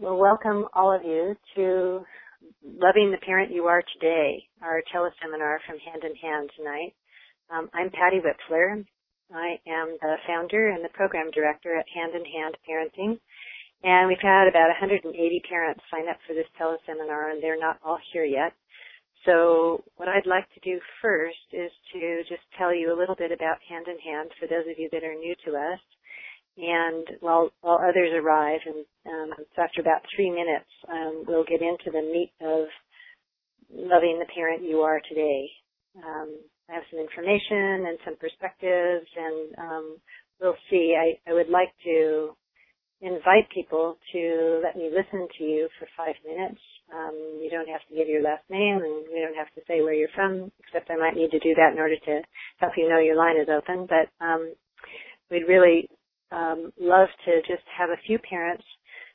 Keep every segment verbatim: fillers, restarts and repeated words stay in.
Well, welcome all of you to Loving the Parent You Are Today, our teleseminar from Hand in Hand tonight. Um, I'm Patty Wipfler. I am the founder and the program director at Hand in Hand Parenting. And we've had about one hundred eighty parents sign up for this teleseminar, and they're not all here yet. So what I'd like to do first is to just tell you a little bit about Hand in Hand for those of you that are new to us. And while, while others arrive, and um, so after about three minutes, um, we'll get into the meat of loving the parent you are today. Um, I have some information and some perspectives, and um, we'll see. I, I would like to invite people to let me listen to you for five minutes. Um, you don't have to give your last name, and you don't have to say where you're from, except I might need to do that in order to help you know your line is open. But um, we'd really um, love to just have a few parents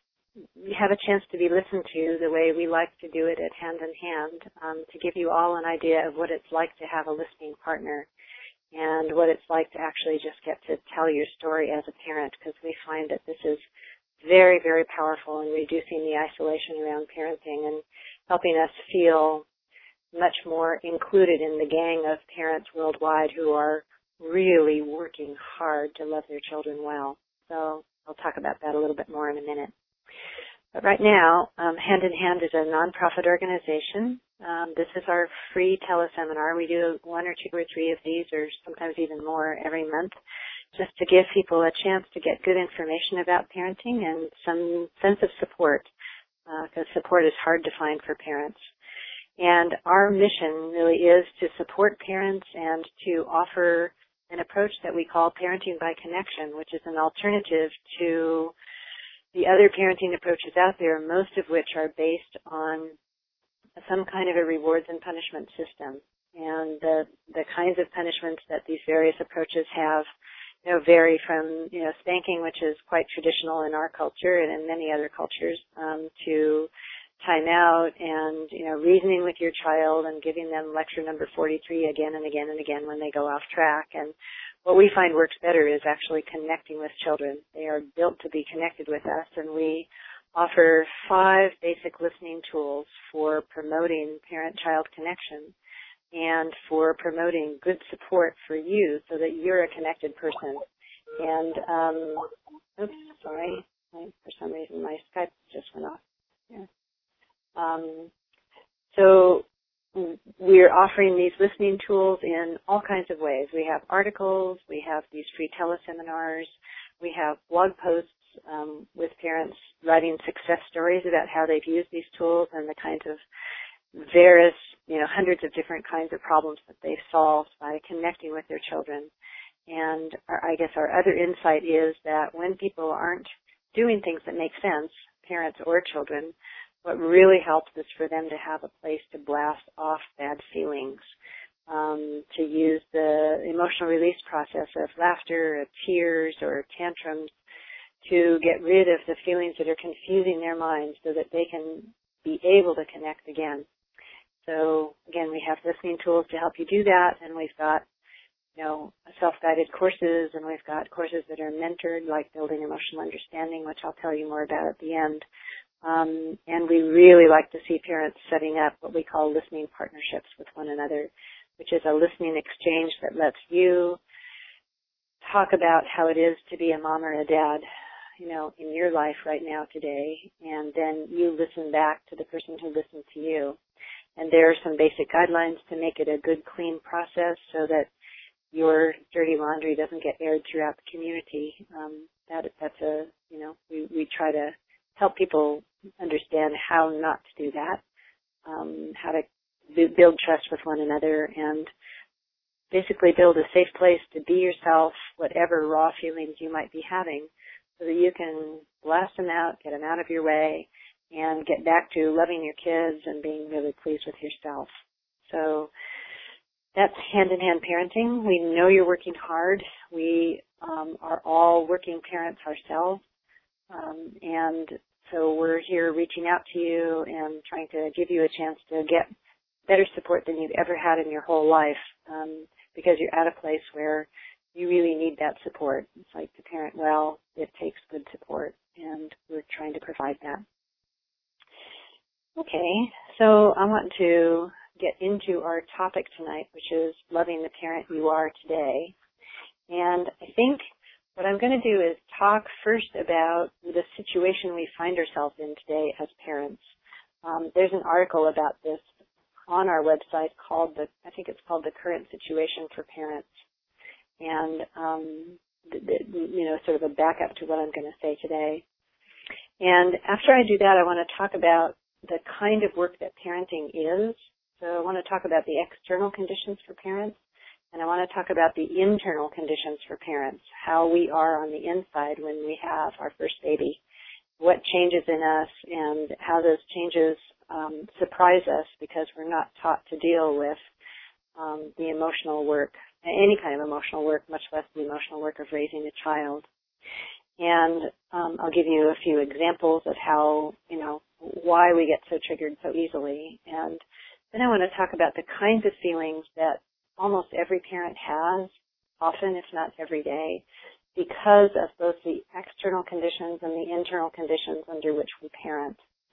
have a chance to be listened to the way we like to do it at Hand in Hand, um, to give you all an idea of what it's like to have a listening partner and what it's like to actually just get to tell your story as a parent, because we find that this is very, very powerful in reducing the isolation around parenting and helping us feel much more included in the gang of parents worldwide who are really working hard to love their children well. So I'll talk about that a little bit more in a minute. But right now, um, Hand in Hand is a nonprofit organization. Um, this is our free teleseminar. We do one or two or three of these, or sometimes even more, every month, just to give people a chance to get good information about parenting and some sense of support, because uh, support is hard to find for parents. And our mission really is to support parents and to offer an approach that we call Parenting by Connection, which is an alternative to the other parenting approaches out there, most of which are based on some kind of a rewards and punishment system. And the the kinds of punishments that these various approaches have, you know, vary from, you know, spanking, which is quite traditional in our culture and in many other cultures, um, to time out and, you know, reasoning with your child and giving them lecture number forty-three again and again and again when they go off track. And what we find works better is actually connecting with children. They are built to be connected with us, and we offer five basic listening tools for promoting parent-child connection and for promoting good support for you so that you're a connected person. And, um, oops, sorry, for some reason my Skype just went off. Yeah. Um, so we're offering these listening tools in all kinds of ways. We have articles, we have these free teleseminars, we have blog posts um, with parents writing success stories about how they've used these tools and the kinds of various, you know, hundreds of different kinds of problems that they've solved by connecting with their children. And our, I guess our other insight is that when people aren't doing things that make sense, parents or children, what really helps is for them to have a place to blast off bad feelings, um, to use the emotional release process of laughter, or tears, or tantrums to get rid of the feelings that are confusing their minds so that they can be able to connect again. So, again, we have listening tools to help you do that, and we've got, you know, self-guided courses, and we've got courses that are mentored, like Building Emotional Understanding, which I'll tell you more about at the end. Um, and we really like to see parents setting up what we call listening partnerships with one another, which is a listening exchange that lets you talk about how it is to be a mom or a dad, you know, in your life right now today, and then you listen back to the person who listened to you. And there are some basic guidelines to make it a good, clean process so that your dirty laundry doesn't get aired throughout the community. Um, that that's a, you know, we, we try to help people understand how not to do that, um, how to build trust with one another, and basically build a safe place to be yourself, whatever raw feelings you might be having, so that you can blast them out, get them out of your way, and get back to loving your kids and being really pleased with yourself. So that's hand-in-hand parenting. We know you're working hard. We um, are all working parents ourselves, um, and so we're here reaching out to you and trying to give you a chance to get better support than you've ever had in your whole life, um, because you're at a place where you really need that support. It's like to parent well, it takes good support, and we're trying to provide that. Okay, so I want to get into our topic tonight, which is loving the parent you are today. And I think what I'm going to do is talk first about the situation we find ourselves in today as parents. Um, there's an article about this on our website called the, I think it's called The Current Situation for Parents. And, um, the, the, you know, sort of a backup to what I'm going to say today. And after I do that, I want to talk about the kind of work that parenting is. So I want to talk about the external conditions for parents, and I want to talk about the internal conditions for parents, how we are on the inside when we have our first baby, what changes in us, and how those changes um, surprise us because we're not taught to deal with um, the emotional work, any kind of emotional work, much less the emotional work of raising a child. And um, I'll give you a few examples of how, you know, why we get so triggered so easily. And then I want to talk about the kinds of feelings that almost every parent has, often if not every day, because of both the external conditions and the internal conditions under which we parent.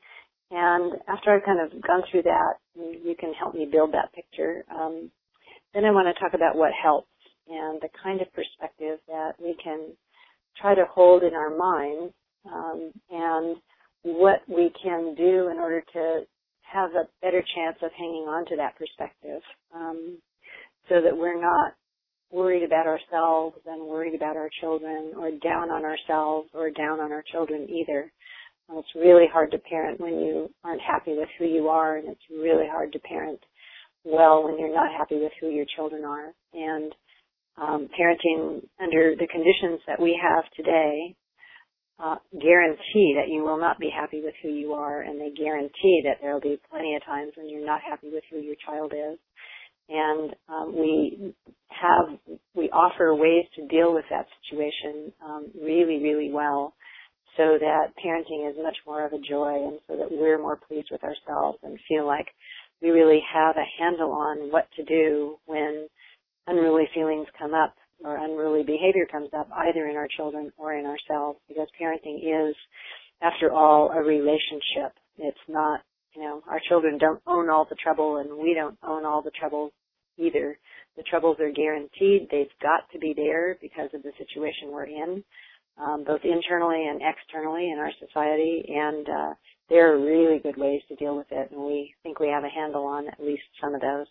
And after I've kind of gone through that, you can help me build that picture. Um, then I want to talk about what helps and the kind of perspective that we can try to hold in our minds, um, and what we can do in order to have a better chance of hanging on to that perspective, um, so that we're not worried about ourselves and worried about our children, or down on ourselves or down on our children either. Um, it's really hard to parent when you aren't happy with who you are, and it's really hard to parent well when you're not happy with who your children are. And Um, parenting under the conditions that we have today uh, guarantee that you will not be happy with who you are, and they guarantee that there will be plenty of times when you're not happy with who your child is. And um, we have, we offer ways to deal with that situation um, really, really well, so that parenting is much more of a joy, and so that we're more pleased with ourselves and feel like we really have a handle on what to do when unruly feelings come up or unruly behavior comes up, either in our children or in ourselves, because parenting is, after all, a relationship. It's not, you know, our children don't own all the trouble, and we don't own all the trouble either. The troubles are guaranteed. They've got to be there because of the situation we're in, um, both internally and externally in our society, and uh, there are really good ways to deal with it, and we think we have a handle on at least some of those.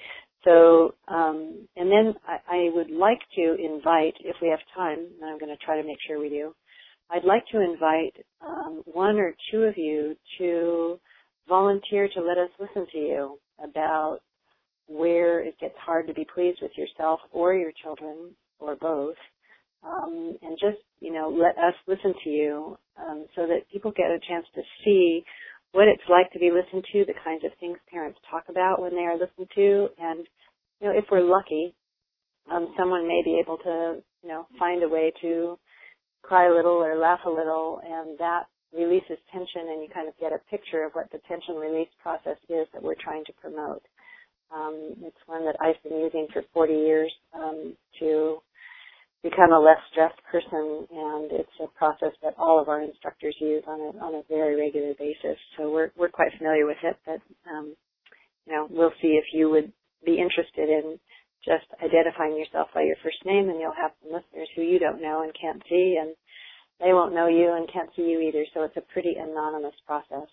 So, um, and then I, I would like to invite, if we have time, and I'm going to try to make sure we do, I'd like to invite um, one or two of you to volunteer to let us listen to you about where it gets hard to be pleased with yourself or your children, or both, um, and just, you know, let us listen to you um, so that people get a chance to see what it's like to be listened to, the kinds of things parents talk about when they are listened to, and, you know, if we're lucky, um, someone may be able to, you know, find a way to cry a little or laugh a little, and that releases tension, and you kind of get a picture of what the tension release process is that we're trying to promote. Um, it's one that I've been using for forty years um, to become a less stressed person, and it's a process that all of our instructors use on a on a very regular basis. So we're we're quite familiar with it, but um, you know, we'll see if you would be interested in just identifying yourself by your first name, and you'll have some listeners who you don't know and can't see, and they won't know you and can't see you either. So it's a pretty anonymous process.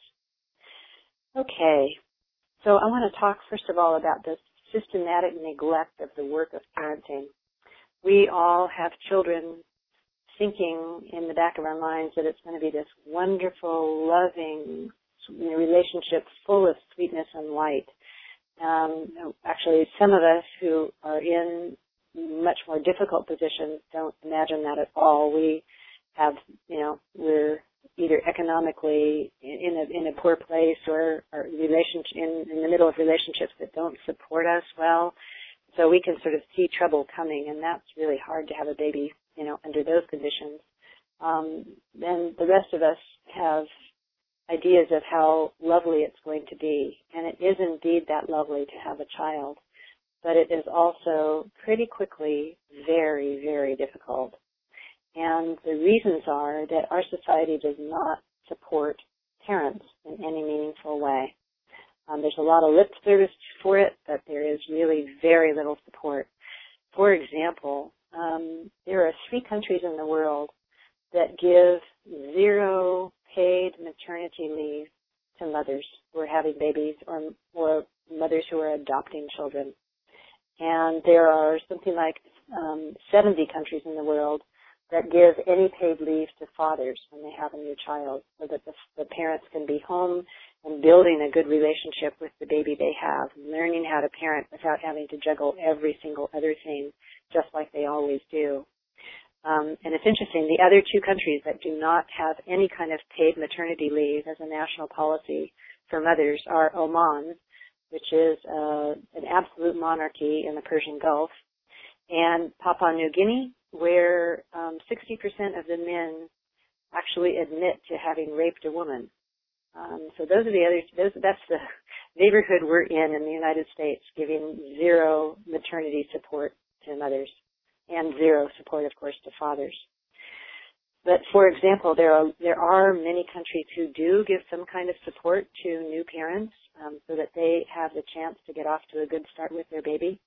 Okay, so I want to talk first of all about the systematic neglect of the work of parenting. We all have children thinking in the back of our minds that it's going to be this wonderful, loving, you know, relationship full of sweetness and light. Um, actually, some of us who are in much more difficult positions don't imagine that at all. We have, you know, we're either economically in a in a poor place, or, or relationship in, in the middle of relationships that don't support us well. So we can sort of see trouble coming, and that's really hard to have a baby, you know, under those conditions. Um, then the rest of us have ideas of how lovely it's going to be, and it is indeed that lovely to have a child, but it is also pretty quickly very, very difficult. And the reasons are that our society does not support parents in in any meaningful way. Um, there's a lot of lip service for it, but there is really very little support. For example, um, there are three countries in the world that give zero paid maternity leave to mothers who are having babies or, or mothers who are adopting children. And there are something like um, seventy countries in the world that give any paid leave to fathers when they have a new child, so that the, the parents can be home and building a good relationship with the baby they have, learning how to parent without having to juggle every single other thing, just like they always do. Um, and it's interesting, the other two countries that do not have any kind of paid maternity leave as a national policy for mothers are Oman, which is uh, an absolute monarchy in the Persian Gulf, and Papua New Guinea, where um, sixty percent of the men actually admit to having raped a woman. Um, so those are the other, those, that's the neighborhood we're in in the United States, giving zero maternity support to mothers and zero support, of course, to fathers. But, for example, there are, there are many countries who do give some kind of support to new parents um, so that they have the chance to get off to a good start with their baby.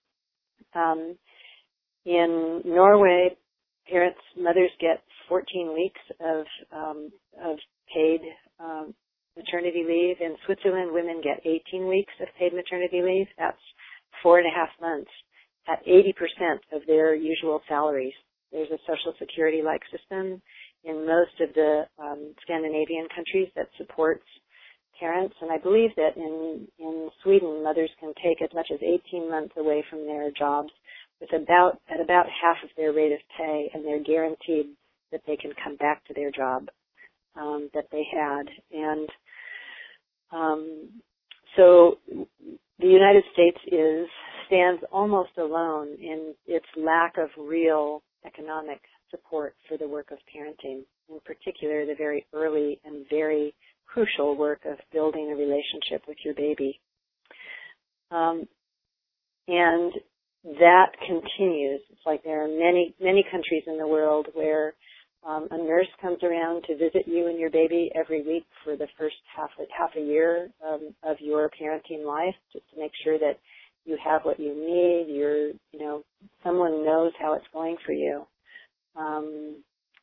Um, in Norway, parents, mothers get fourteen weeks of um, of paid um, maternity leave. In Switzerland, women get eighteen weeks of paid maternity leave. That's four and a half months at eighty percent of their usual salaries. There's a social security-like system in most of the um, Scandinavian countries that supports parents, and I believe that in, in Sweden, mothers can take as much as eighteen months away from their jobs with about at about half of their rate of pay, and they're guaranteed that they can come back to their job um, that they had. And um, so the United States is stands almost alone in its lack of real economic support for the work of parenting, in particular the very early and very crucial work of building a relationship with your baby. Um, and that continues. It's like there are many, many countries in the world where um, a nurse comes around to visit you and your baby every week for the first half, half a year um, of your parenting life, just to make sure that you have what you need. You're, you know, someone knows how it's going for you. Um,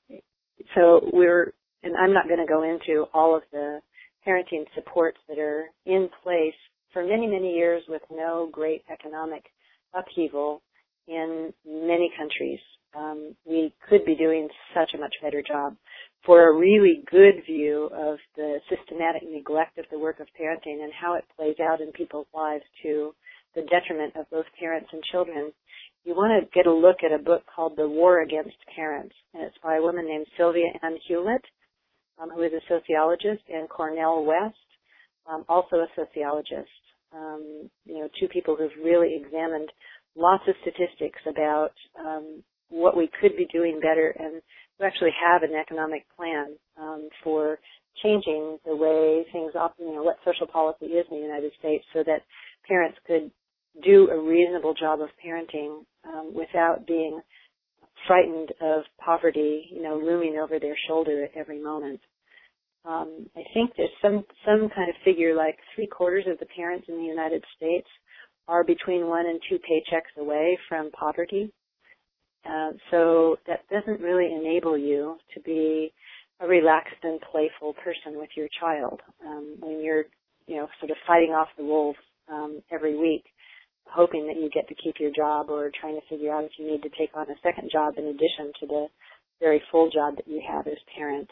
so we're, and I'm not going to go into all of the parenting supports that are in place for many, many years with no great economic upheaval in many countries. Um, we could be doing such a much better job. For a really good view of the systematic neglect of the work of parenting and how it plays out in people's lives to the detriment of both parents and children, you want to get a look at a book called The War Against Parents, and it's by a woman named Sylvia Ann Hewlett, um, who is a sociologist, and Cornel West, um, also a sociologist. Um, you know, two people who've really examined lots of statistics about um, what we could be doing better, and who actually have an economic plan um, for changing the way things, op- you know, what social policy is in the United States, so that parents could do a reasonable job of parenting um, without being frightened of poverty, you know, looming over their shoulder at every moment. Um, I think there's some, some kind of figure like three quarters of the parents in the United States are between one and two paychecks away from poverty. Uh, so that doesn't really enable you to be a relaxed and playful person with your child um, when you're, you know, sort of fighting off the wolves um, every week, hoping that you get to keep your job or trying to figure out if you need to take on a second job in addition to the very full job that you have as parents.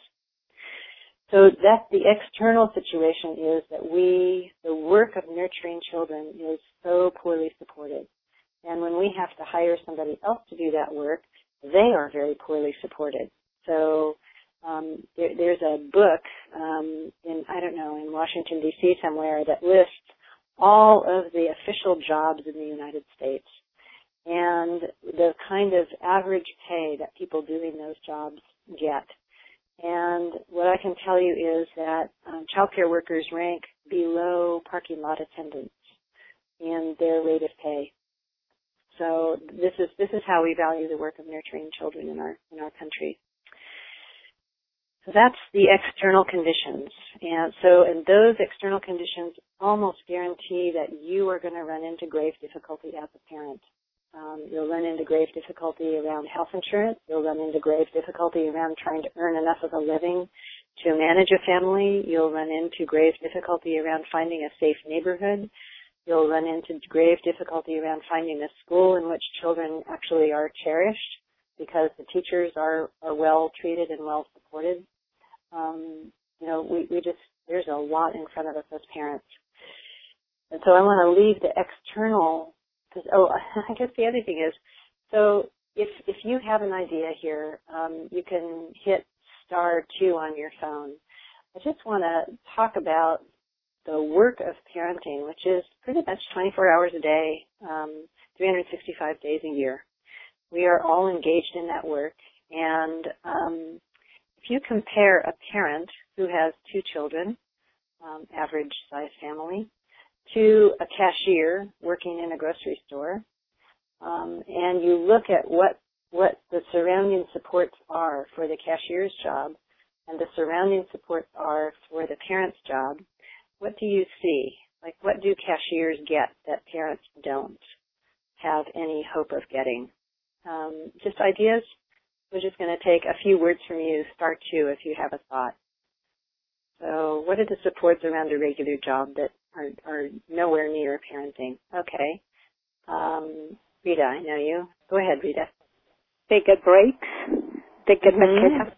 So that the external situation is that we, the work of nurturing children is so poorly supported. And when we have to hire somebody else to do that work, they are very poorly supported. So um, there, there's a book um, in, I don't know, in Washington, D C somewhere that lists all of the official jobs in the United States and the kind of average pay that people doing those jobs get. And what I can tell you is that um, child care workers rank below parking lot attendants in their rate of pay. So this is this is how we value the work of nurturing children in our in our country. So that's the external conditions. And so in those external conditions almost guarantee that you are going to run into grave difficulty as a parent. Um, you'll run into grave difficulty around health insurance. You'll run into grave difficulty around trying to earn enough of a living to manage a family. You'll run into grave difficulty around finding a safe neighborhood. You'll run into grave difficulty around finding a school in which children actually are cherished because the teachers are, are well treated and well supported. Um, you know, we, we just, there's a lot in front of us as parents. And so I want to leave the external, because, oh, I guess the other thing is, so if if you have an idea here, um, you can hit star two on your phone. I just want to talk about the work of parenting, which is pretty much twenty-four hours a day, um, three hundred sixty-five days a year. We are all engaged in that work, and um, if you compare a parent who has two children, um, average size family, to a cashier working in a grocery store, um, and you look at what what the surrounding supports are for the cashier's job and the surrounding supports are for the parent's job, what do you see? Like, what do cashiers get that parents don't have any hope of getting? Um, just ideas? We're just going to take a few words from you, start two if you have a thought. So what are the supports around a regular job that are, are nowhere near parenting? Okay. Um, Rita, I know you. Go ahead, Rita. They get breaks. They get mm-hmm. vacation.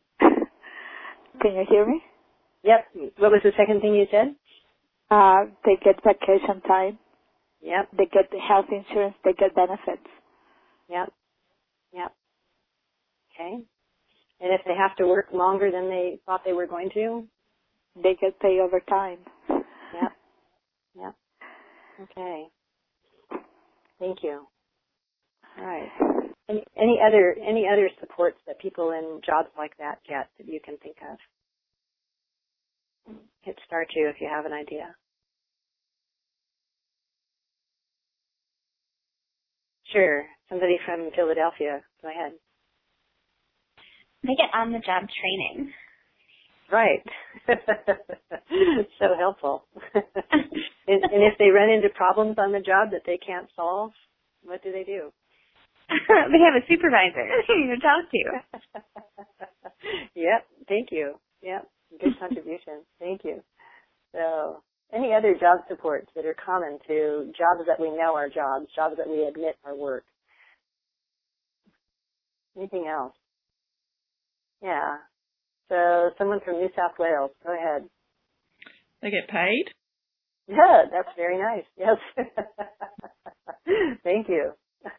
Can you hear me? Yep. What was the second thing you said? Uh, they get vacation time. Yep. They get the health insurance. They get benefits. Yep. Yep. Okay. And if they have to work longer than they thought they were going to? They get paid overtime. Yep. Yep. Okay. Thank you. All right. Any, any other any other supports that people in jobs like that get that you can think of? Hit star two if you have an idea. Sure. Somebody from Philadelphia. Go ahead. They get on-the-job training. Right. So helpful. and, and if they run into problems on the job that they can't solve, what do they do? They have a supervisor to talk to. Yep. Thank you. Yep. Good contribution. Thank you. So any other job supports that are common to jobs that we know are jobs, jobs that we admit are work? Anything else? Yeah. So someone from New South Wales, go ahead. They get paid? Yeah, that's very nice. Yes. Thank you.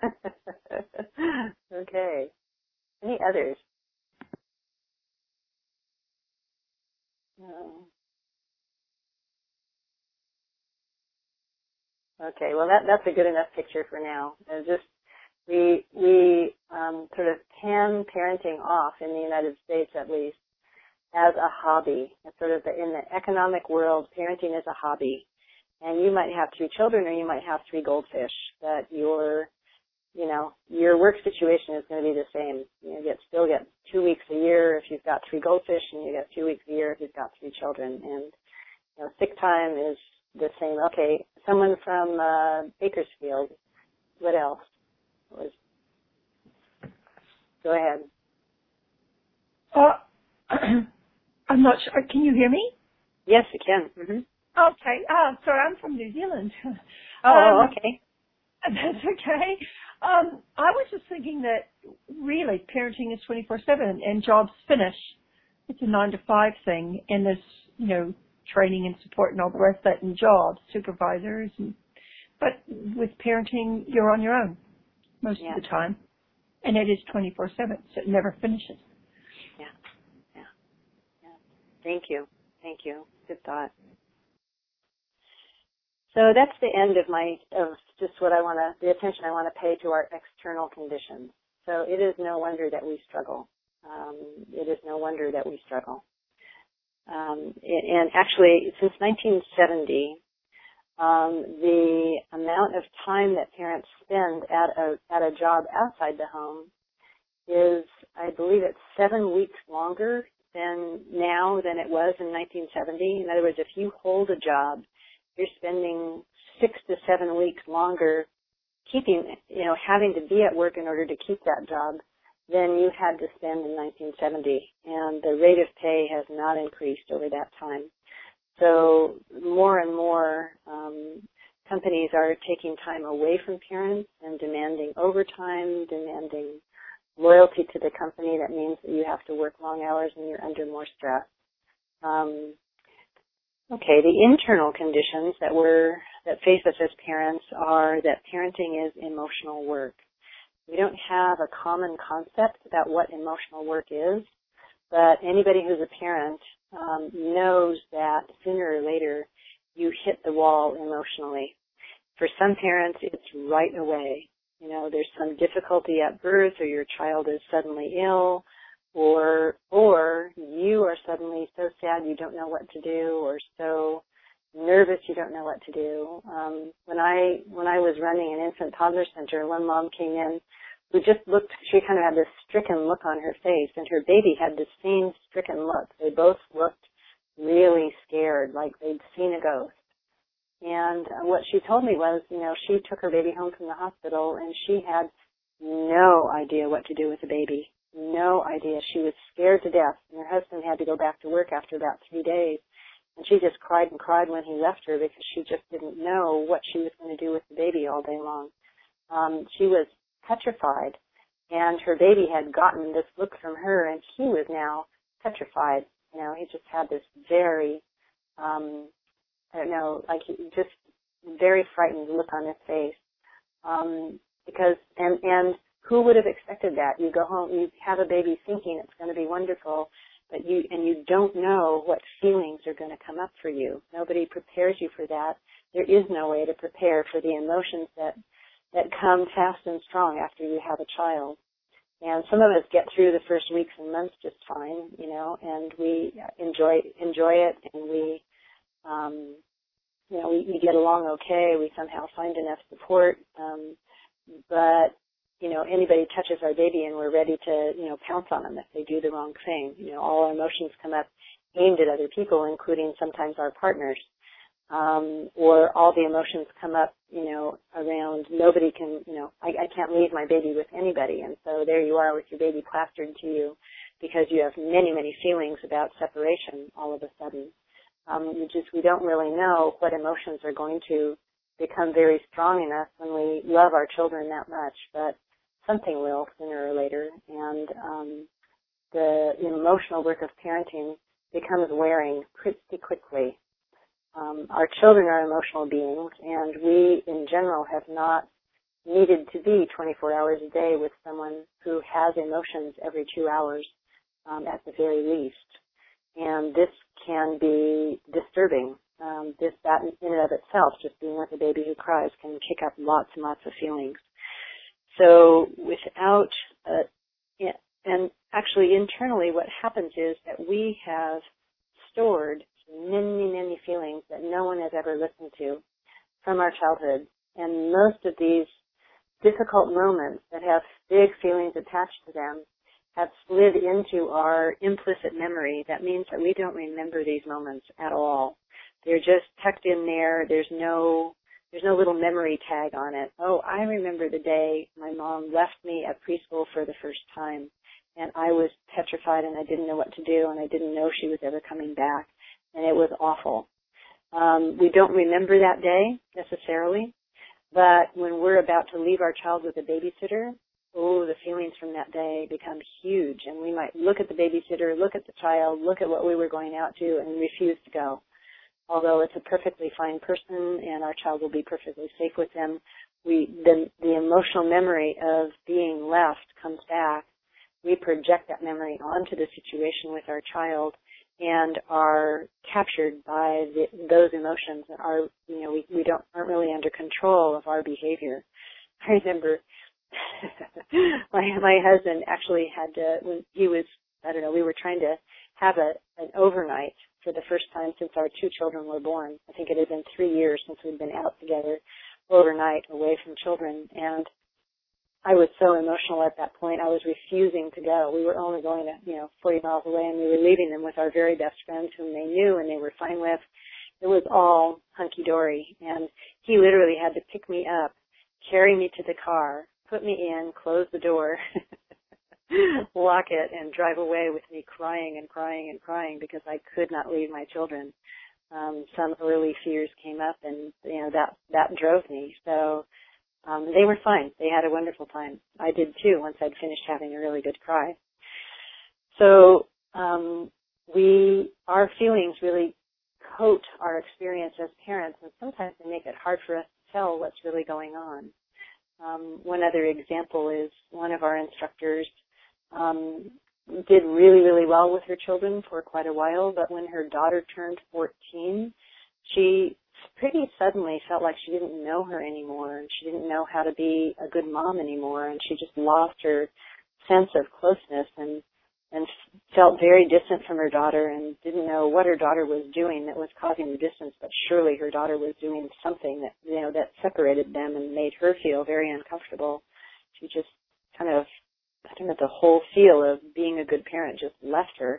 Okay. Any others? No. Okay, well that that's a good enough picture for now. It's just we we um, sort of pan parenting off in the United States at least as a hobby. It's sort of the, in the economic world, parenting is a hobby, and you might have three children or you might have three goldfish. That your you know your work situation is going to be the same. You get still get two weeks a year if you've got three goldfish, and you get two weeks a year if you've got three children. And you know, sick time is the same. Okay, someone from uh, Bakersfield. What else? Was go ahead. Uh, I'm not sure. Can you hear me? Yes, you can. Mm-hmm. Okay. Uh, sorry, I'm from New Zealand. Oh, um, okay. That's okay. Um, I was just thinking that really parenting is twenty-four seven and jobs finish. It's a nine to five thing, and there's, you know, training and support and all the rest of that in jobs, supervisors. And, but with parenting, you're on your own most yeah. of the time. And it is twenty-four seven, so it never finishes. Yeah, yeah, yeah. Thank you. Thank you. Good thought. So that's the end of my, of just what I want to, the attention I want to pay to our external conditions. So it is no wonder that we struggle. Um, it is no wonder that we struggle. Um, and actually, since nineteen seventy, um, the amount of time that parents spend at a at a job outside the home is, I believe, it's seven weeks longer than now than it was in nineteen seventy. In other words, if you hold a job, you're spending six to seven weeks longer keeping, you know, having to be at work in order to keep that job than you had to spend in nineteen seventy. And the rate of pay has not increased over that time. So more and more um, companies are taking time away from parents and demanding overtime, demanding loyalty to the company. That means that you have to work long hours and you're under more stress. Um, okay, the internal conditions that we're that face us as parents are that parenting is emotional work. We don't have a common concept about what emotional work is, but anybody who's a parent um, knows that sooner or later you hit the wall emotionally. For some parents, it's right away. You know, there's some difficulty at birth, or your child is suddenly ill, or or you are suddenly so sad you don't know what to do, or so nervous you don't know what to do. Um, when I when I was running an infant toddler center, one mom came in who just looked, she kind of had this stricken look on her face, and her baby had the same stricken look. They both looked really scared, like they'd seen a ghost. And what she told me was, you know, she took her baby home from the hospital, and she had no idea what to do with the baby. No idea. She was scared to death, and her husband had to go back to work after about three days. And she just cried and cried when he left her because she just didn't know what she was going to do with the baby all day long. Um, she was petrified, and her baby had gotten this look from her, and he was now petrified. You know, he just had this very, um, I don't know, like just very frightened look on his face. Um, because, and, and who would have expected that? You go home, you have a baby thinking it's going to be wonderful, but you, and you don't know what feelings are going to come up for you. Nobody prepares you for that. There is no way to prepare for the emotions that, that come fast and strong after you have a child. And some of us get through the first weeks and months just fine, you know, and we enjoy, enjoy it, and we, um, you know, we, we get along okay. We somehow find enough support. Um, but, you know, anybody touches our baby and we're ready to, you know, pounce on them if they do the wrong thing. You know, all our emotions come up aimed at other people, including sometimes our partners. Um, or all the emotions come up, you know, around nobody can, you know, I, I can't leave my baby with anybody. And so there you are with your baby plastered to you because you have many, many feelings about separation all of a sudden. Um, you just, we don't really know what emotions are going to become very strong in us when we love our children that much, but something will sooner or later. And um, the emotional work of parenting becomes wearing pretty quickly. Um, our children are emotional beings, and we, in general, have not needed to be twenty-four hours a day with someone who has emotions every two hours um, at the very least. And this can be disturbing. Um, this, that in and of itself, just being with a baby who cries, can kick up lots and lots of feelings. So without, uh, and actually internally what happens is that we have stored many, many feelings that no one has ever listened to from our childhood. And most of these difficult moments that have big feelings attached to them have slid into our implicit memory. That means that we don't remember these moments at all. They're just tucked in there. There's no, there's no little memory tag on it. Oh, I remember the day my mom left me at preschool for the first time, and I was petrified and I didn't know what to do, and I didn't know she was ever coming back, and it was awful. Um, we don't remember that day necessarily, but when we're about to leave our child with a babysitter, oh, the feelings from that day become huge, and we might look at the babysitter, look at the child, look at what we were going out to, and refuse to go. Although it's a perfectly fine person and our child will be perfectly safe with them, we the, the emotional memory of being left comes back. We project that memory onto the situation with our child and are captured by the, those emotions. Are you know we, we don't aren't really under control of our behavior. I remember my my husband actually had to, when he was, I don't know, we were trying to have a an overnight for the first time since our two children were born. I think it had been three years since we'd been out together overnight away from children. And I was so emotional at that point. I was refusing to go. We were only going to, you know, forty miles away, and we were leaving them with our very best friends whom they knew and they were fine with. It was all hunky-dory, and he literally had to pick me up, carry me to the car, put me in, close the door, lock it, and drive away with me crying and crying and crying because I could not leave my children. Um, some early fears came up, and, you know, that, that drove me. So um, they were fine. They had a wonderful time. I did, too, once I'd finished having a really good cry. So um, we, our feelings really coat our experience as parents, and sometimes they make it hard for us to tell what's really going on. Um, one other example is one of our instructors um, did really, really well with her children for quite a while, but when her daughter turned fourteen, she pretty suddenly felt like she didn't know her anymore, and she didn't know how to be a good mom anymore, and she just lost her sense of closeness and and felt very distant from her daughter and didn't know what her daughter was doing that was causing the distance, but surely her daughter was doing something that, you know, that separated them and made her feel very uncomfortable. She just kind of, I don't know, the whole feel of being a good parent just left her.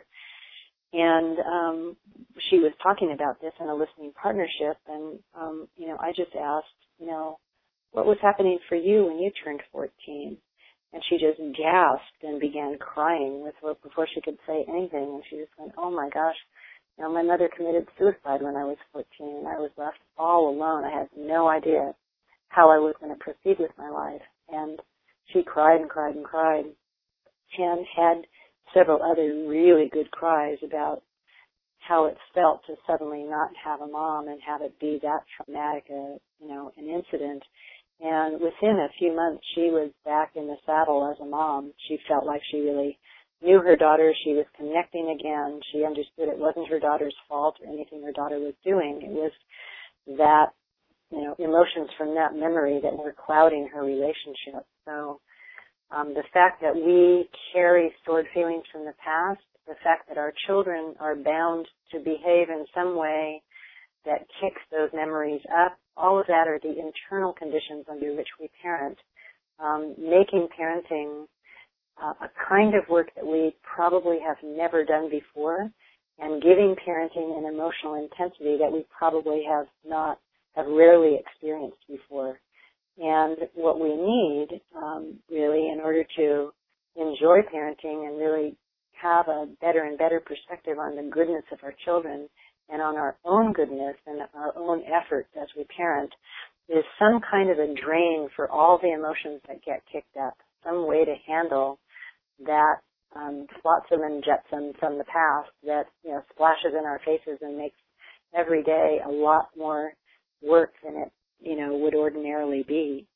And um, she was talking about this in a listening partnership, and, um, you know, I just asked, you know, what was happening for you when you turned fourteen? And she just gasped and began crying with before she could say anything. And she just went, oh, my gosh, you know, my mother committed suicide when I was fourteen, and I was left all alone. I had no idea how I was going to proceed with my life. And she cried and cried and cried and had several other really good cries about how it felt to suddenly not have a mom and have it be that traumatic, a, you know, an incident. And within a few months, she was back in the saddle as a mom. She felt like she really knew her daughter. She was connecting again. She understood it wasn't her daughter's fault or anything her daughter was doing. It was that, you know, emotions from that memory that were clouding her relationship. So um, the fact that we carry stored feelings from the past, the fact that our children are bound to behave in some way that kicks those memories up, all of that are the internal conditions under which we parent, um, making parenting uh, a kind of work that we probably have never done before, and giving parenting an emotional intensity that we probably have not, have rarely experienced before. And what we need, um, really, in order to enjoy parenting and really have a better and better perspective on the goodness of our children and on our own goodness and our own efforts as we parent, is some kind of a drain for all the emotions that get kicked up, some way to handle that um, flotsam and jetsam from the past that, you know, splashes in our faces and makes every day a lot more work than it, you know, would ordinarily be.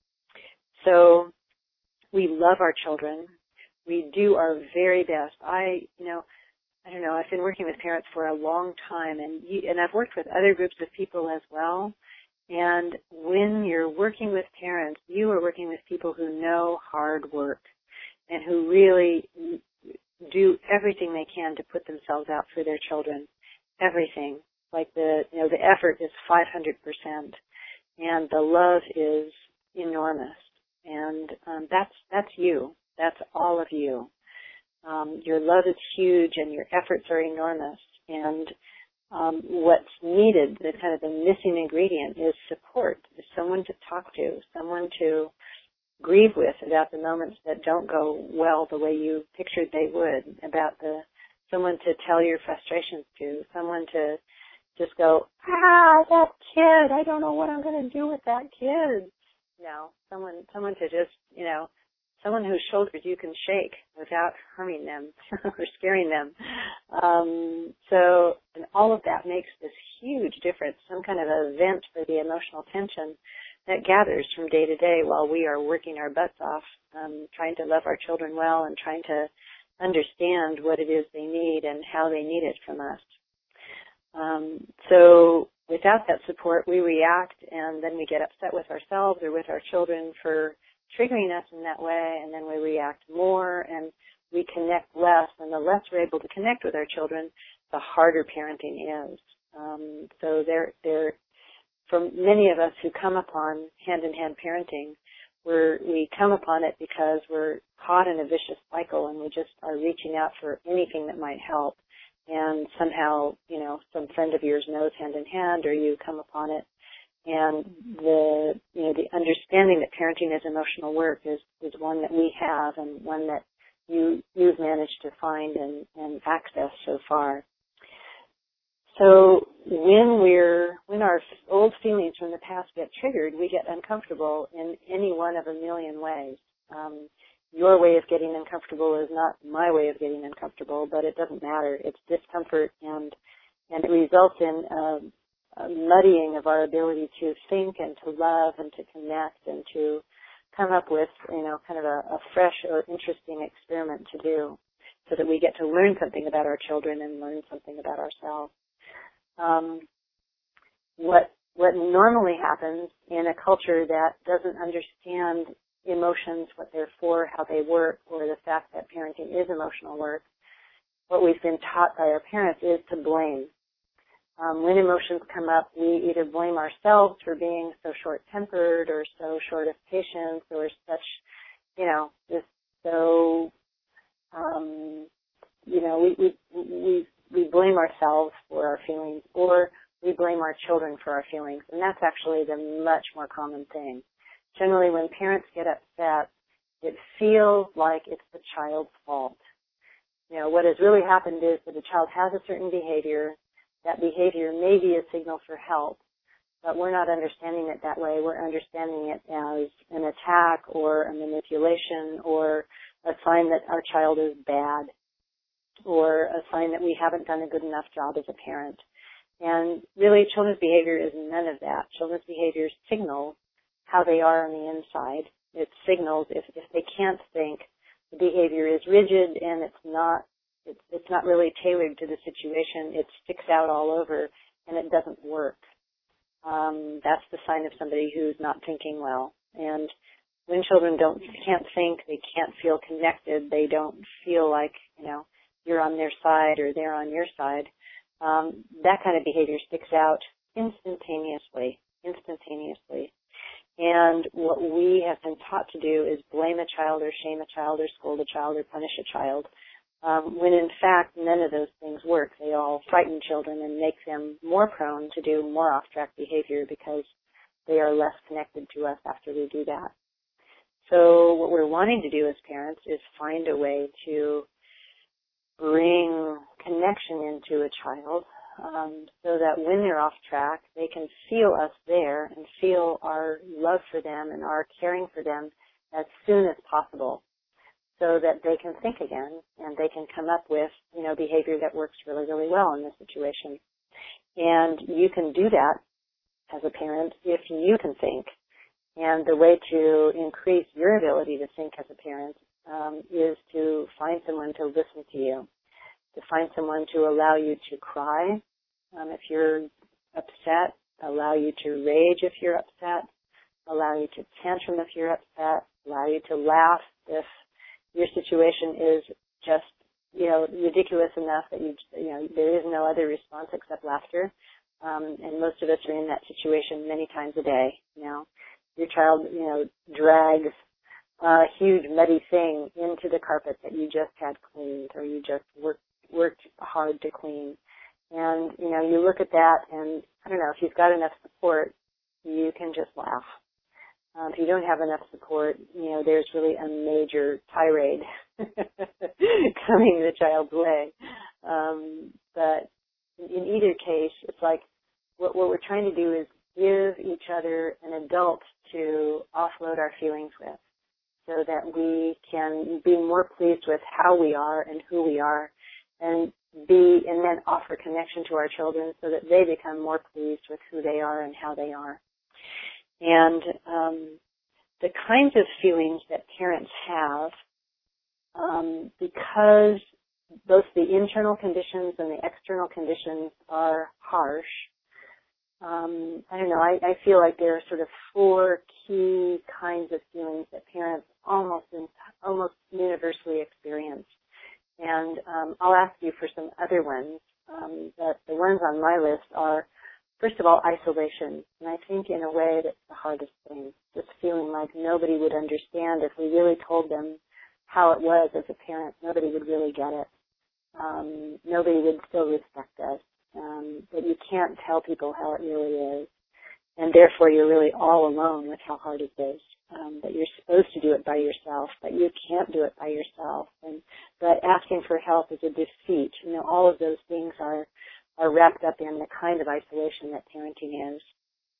So we love our children. We do our very best. I, you know, I don't know, I've been working with parents for a long time, and you, and I've worked with other groups of people as well. And when you're working with parents, you are working with people who know hard work and who really do everything they can to put themselves out for their children. Everything. Like the, you know, the effort is five hundred percent, and the love is enormous. And um, that's that's you. That's all of you. Um, your love is huge and your efforts are enormous. And um, what's needed, the kind of the missing ingredient, is support, is someone to talk to, someone to grieve with about the moments that don't go well the way you pictured they would, about the someone to tell your frustrations to, someone to just go, ah, that kid, I don't know what I'm going to do with that kid. No, someone, someone to just, you know, someone whose shoulders you can shake without harming them or scaring them. Um, so, and all of that makes this huge difference, some kind of a vent for the emotional tension that gathers from day to day while we are working our butts off, um, trying to love our children well and trying to understand what it is they need and how they need it from us. Um, so without that support, we react and then we get upset with ourselves or with our children for triggering us in that way, and then we react more and we connect less, and the less we're able to connect with our children, the harder parenting is. Um, so there, there, for many of us who come upon hand-in-hand parenting, we're, we come upon it because we're caught in a vicious cycle and we just are reaching out for anything that might help. And somehow, you know, some friend of yours knows Hand in Hand, or you come upon it. And the, you know, the understanding that parenting is emotional work is, is one that we have and one that you, you've managed to find and, and access so far. So when we're, when our old feelings from the past get triggered, we get uncomfortable in any one of a million ways. Um, your way of getting uncomfortable is not my way of getting uncomfortable, but it doesn't matter. It's discomfort, and, and it results in a, a muddying of our ability to think and to love and to connect and to come up with, you know, kind of a, a fresh or interesting experiment to do so that we get to learn something about our children and learn something about ourselves. Um, what what normally happens in a culture that doesn't understand emotions, what they're for, how they work, or the fact that parenting is emotional work, what we've been taught by our parents is to blame. Um, when emotions come up, we either blame ourselves for being so short-tempered or so short of patience or such, you know, just so, um, you know, we, we, we we blame ourselves for our feelings, or we blame our children for our feelings, and that's actually the much more common thing. Generally, when parents get upset, it feels like it's the child's fault. You know, what has really happened is that the child has a certain behavior. That behavior may be a signal for help, but we're not understanding it that way. We're understanding it as an attack or a manipulation or a sign that our child is bad, or a sign that we haven't done a good enough job as a parent. And really, children's behavior is none of that. Children's behavior signals how they are on the inside. It signals if, if they can't think, the behavior is rigid and it's not it's, it's not really tailored to the situation. It sticks out all over and it doesn't work. Um, that's the sign of somebody who's not thinking well. And when children don't can't think, they can't feel connected, they don't feel like, you know, you're on their side or they're on your side, um, that kind of behavior sticks out instantaneously, instantaneously. And what we have been taught to do is blame a child or shame a child or scold a child or punish a child, um, when in fact none of those things work. They all frighten children and make them more prone to do more off-track behavior because they are less connected to us after we do that. So what we're wanting to do as parents is find a way to bring connection into a child, um, so that when they're off track, they can feel us there and feel our love for them and our caring for them as soon as possible, so that they can think again and they can come up with, you know, behavior that works really, really well in this situation. And you can do that as a parent if you can think. And the way to increase your ability to think as a parent um, is to find someone to listen to you, to find someone to allow you to cry um, if you're upset, allow you to rage if you're upset, allow you to tantrum if you're upset, allow you to laugh if your situation is just, you know, ridiculous enough that you, you know, there is no other response except laughter. Um, and most of us are in that situation many times a day. You know, your child, you know, drags a huge muddy thing into the carpet that you just had cleaned, or you just worked worked hard to clean. And, you know, you look at that and, I don't know, if you've got enough support, you can just laugh. Um, if you don't have enough support, you know, there's really a major tirade coming the child's way. Um, but in either case, it's like what, what we're trying to do is give each other an adult to offload our feelings with, so that we can be more pleased with how we are and who we are, and be, and then offer connection to our children so that they become more pleased with who they are and how they are. And um, the kinds of feelings that parents have, um, because both the internal conditions and the external conditions are harsh, um, I don't know, I, I feel like there are sort of four key kinds of feelings that parents almost almost universally experience. And um, I'll ask you for some other ones. Um, but the ones on my list are first of all, isolation. And I think in a way that's the hardest thing, just feeling like nobody would understand if we really told them how it was as a parent. Nobody would really get it. Um, nobody would still respect us. Um, that you can't tell people how it really is. And therefore you're really all alone with how hard it is. Um, that you're supposed to do it by yourself, but you can't do it by yourself. And that asking for help is a defeat. You know, all of those things are, are wrapped up in the kind of isolation that parenting is.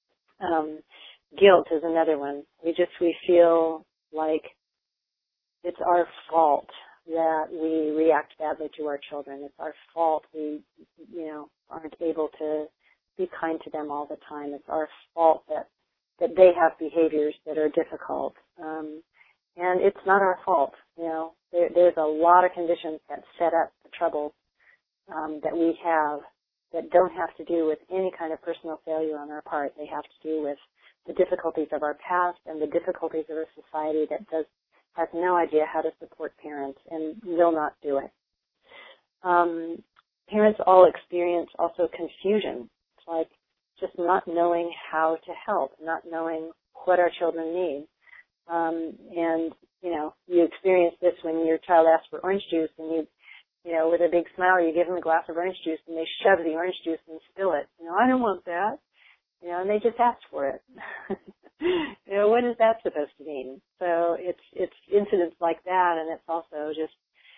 Um, guilt is another one. We just, we feel like it's our fault that we react badly to our children. It's our fault we, you know, aren't able to be kind to them all the time. It's our fault that, that they have behaviors that are difficult. Um, and it's not our fault. You know, there, there's a lot of conditions that set up the troubles um, that we have that don't have to do with any kind of personal failure on our part. They have to do with the difficulties of our past and the difficulties of a society that does has no idea how to support parents and will not do it. Um, parents all experience also confusion. It's like just not knowing how to help, not knowing what our children need. Um, and, you know, you experience this when your child asks for orange juice and you, you know, with a big smile, you give them a glass of orange juice and they shove the orange juice and spill it. You know, I don't want that. You know, and they just ask for it. You know, what is that supposed to mean? So it's it's incidents like that, and it's also just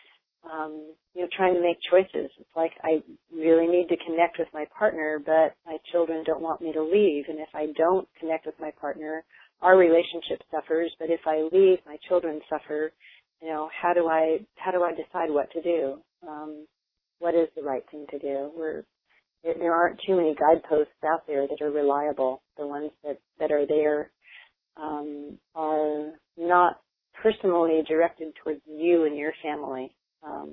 um, you know trying to make choices. It's like I really need to connect with my partner, but my children don't want me to leave, and if I don't connect with my partner, our relationship suffers. But if I leave, my children suffer. You know, how do I how do I decide what to do? Um, what is the right thing to do? We're There aren't too many guideposts out there that are reliable. The ones that, that are there um, are not personally directed towards you and your family. Um,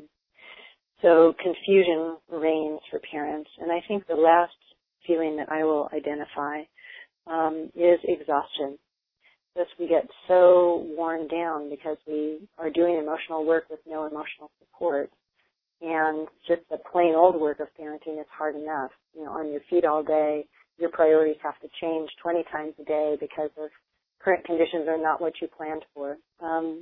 so confusion reigns for parents. And I think the last feeling that I will identify um, is exhaustion. Thus we get so worn down because we are doing emotional work with no emotional support. And just the plain old work of parenting is hard enough. You know, on your feet all day, your priorities have to change twenty times a day because of current conditions are not what you planned for. Um,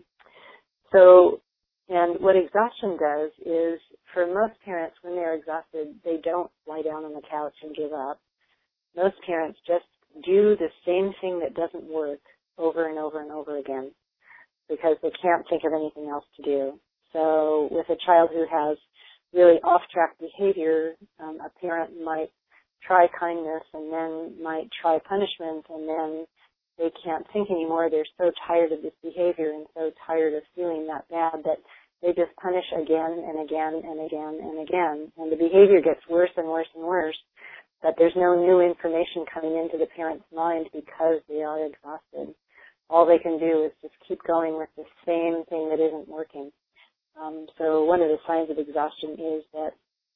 so, and what exhaustion does is, for most parents, when they're exhausted, they don't lie down on the couch and give up. Most parents just do the same thing that doesn't work over and over and over again because they can't think of anything else to do. So with a child who has really off-track behavior, um, a parent might try kindness and then might try punishment, and then they can't think anymore. They're so tired of this behavior and so tired of feeling that bad that they just punish again and again and again and again. And the behavior gets worse and worse and worse, but there's no new information coming into the parent's mind because they are exhausted. All they can do is just keep going with the same thing that isn't working. Um, so one of the signs of exhaustion is that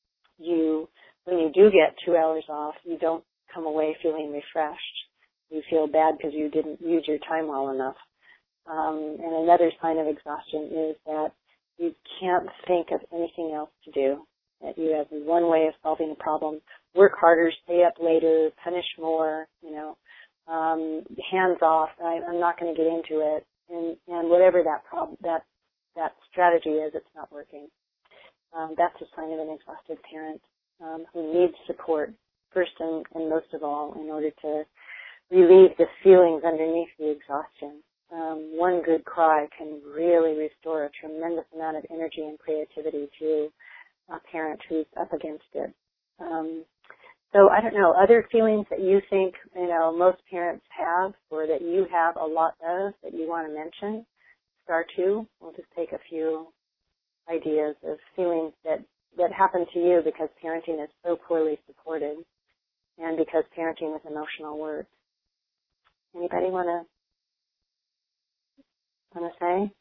you, when you do get two hours off, you don't come away feeling refreshed. You feel bad because you didn't use your time well enough. Um, and another sign of exhaustion is that you can't think of anything else to do, that you have one way of solving a problem: work harder, stay up later, punish more, you know, um, hands off. I, I'm not going to get into it. And, and whatever that problem, that that strategy is, it's not working. Um, that's a sign of an exhausted parent um, who needs support first and, and most of all in order to relieve the feelings underneath the exhaustion. Um, one good cry can really restore a tremendous amount of energy and creativity to a parent who's up against it. Um, so I don't know, other feelings that you think, you know, most parents have or that you have a lot of that you want to mention? Star two, we'll just take a few ideas of feelings that, that happen to you because parenting is so poorly supported and because parenting is emotional work. Anybody want to want to say?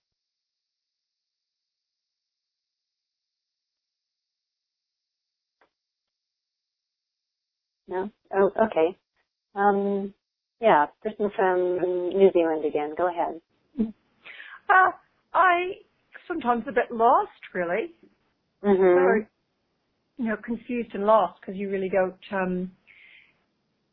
No? Oh, okay. Um, yeah, person from New Zealand again. Go ahead. Uh, I sometimes a bit lost, really. Mm-hmm. So, you know, confused and lost because you really don't, um,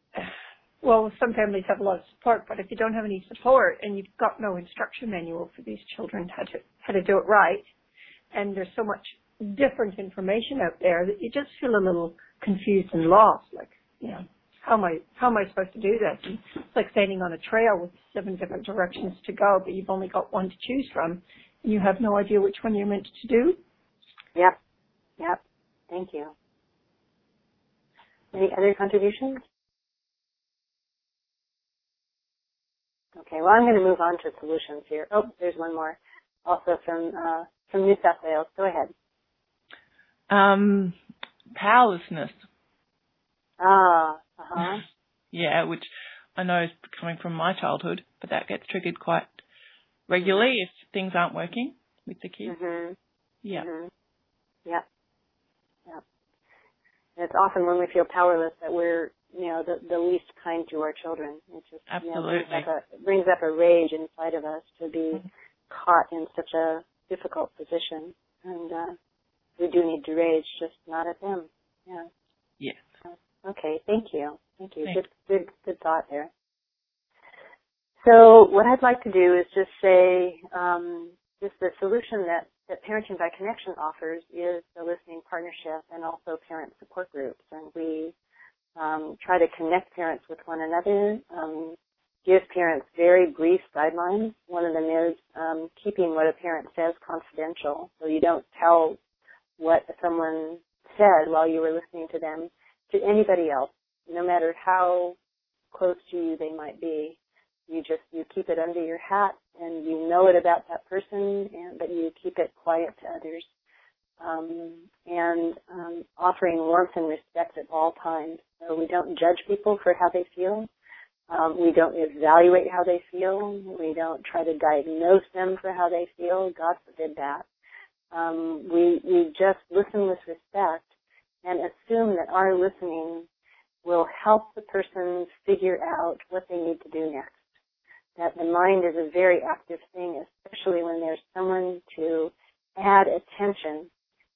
well, some families have a lot of support, but if you don't have any support and you've got no instruction manual for these children how to how to do it right, and there's so much different information out there that you just feel a little confused and lost. Like, you know, how am I how am I supposed to do this? And it's like standing on a trail with seven different directions to go, but you've only got one to choose from, and you have no idea which one you're meant to do. Yep. Yep. Thank you. Any other contributions? Okay, well, I'm going to move on to solutions here. Oh, there's one more, also from uh, from New South Wales. Go ahead. Um, powerlessness. Ah, uh-huh. Yeah, which I know is coming from my childhood, but that gets triggered quite regularly if things aren't working with the kids. Mm-hmm. Yeah. Mm-hmm. Yeah. Yeah. And it's often when we feel powerless that we're, you know, the, the least kind to our children. It just Absolutely. You know, brings, up a, it brings up a rage inside of us to be mm-hmm. caught in such a difficult position. And uh, we do need to rage, just not at them. Yeah. Yes. Okay, thank you. Thank you. Thanks. Good, good, good thought there. So what I'd like to do is just say, um, just the solution that, that Parenting by Connection offers is the listening partnership and also parent support groups. And we um, try to connect parents with one another, um, give parents very brief guidelines. One of them is um, keeping what a parent says confidential, so you don't tell what someone said while you were listening to them to anybody else, no matter how close to you they might be. You just, you keep it under your hat and you know it about that person, and, but you keep it quiet to others. Um, and um, offering warmth and respect at all times. So we don't judge people for how they feel. Um, we don't evaluate how they feel. We don't try to diagnose them for how they feel. God forbid that. Um, we, we just listen with respect and assume that our listening will help the person figure out what they need to do next. That the mind is a very active thing, especially when there's someone to add attention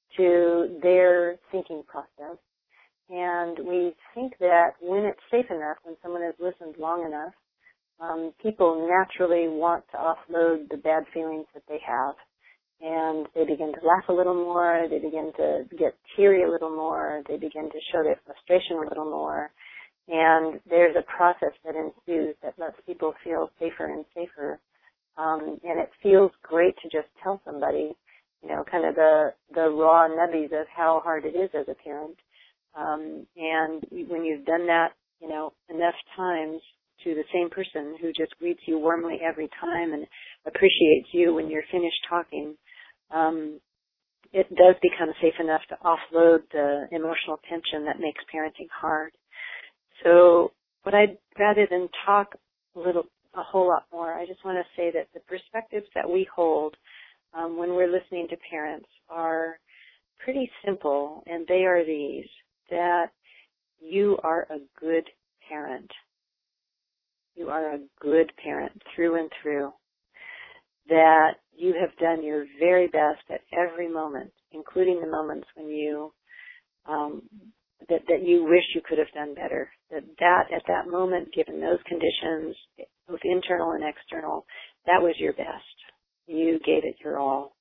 to their thinking process. And we think that when it's safe enough, when someone has listened long enough, um, people naturally want to offload the bad feelings that they have. And they begin to laugh a little more, they begin to get teary a little more, they begin to show their frustration a little more. And there's a process that ensues that lets people feel safer and safer. Um, and it feels great to just tell somebody, you know, kind of the, the raw nubbies of how hard it is as a parent. Um, and when you've done that, you know, enough times to the same person who just greets you warmly every time and appreciates you when you're finished talking, um, it does become safe enough to offload the emotional tension that makes parenting hard. So what I'd, rather than talk a little, a whole lot more, I just want to say that the perspectives that we hold um, when we're listening to parents are pretty simple, and they are these, that you are a good parent. You are a good parent through and through. That you have done your very best at every moment, including the moments when you um, that, that you wish you could have done better. That, that at that moment, given those conditions, both internal and external, that was your best. You gave it your all.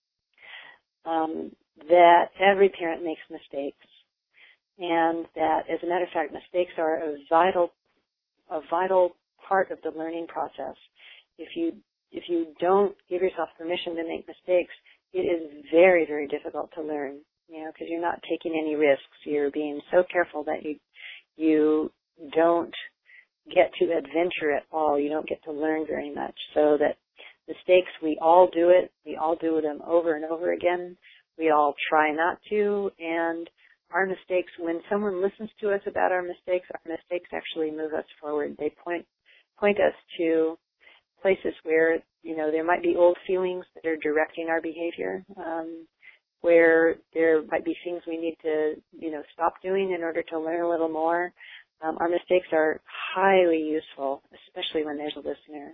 Um, that every parent makes mistakes, and that, as a matter of fact, mistakes are a vital, a vital part of the learning process. If you if you don't give yourself permission to make mistakes, it is very, very difficult to learn. You know, because you're not taking any risks. You're being so careful that you you don't get to adventure at all. You don't get to learn very much. So that mistakes, we all do it. We all do them over and over again. We all try not to. And our mistakes, when someone listens to us about our mistakes, our mistakes actually move us forward. They point point us to places where, you know, there might be old feelings that are directing our behavior. Um, where there might be things we need to, you know, stop doing in order to learn a little more. Um, our mistakes are highly useful, especially when there's a listener.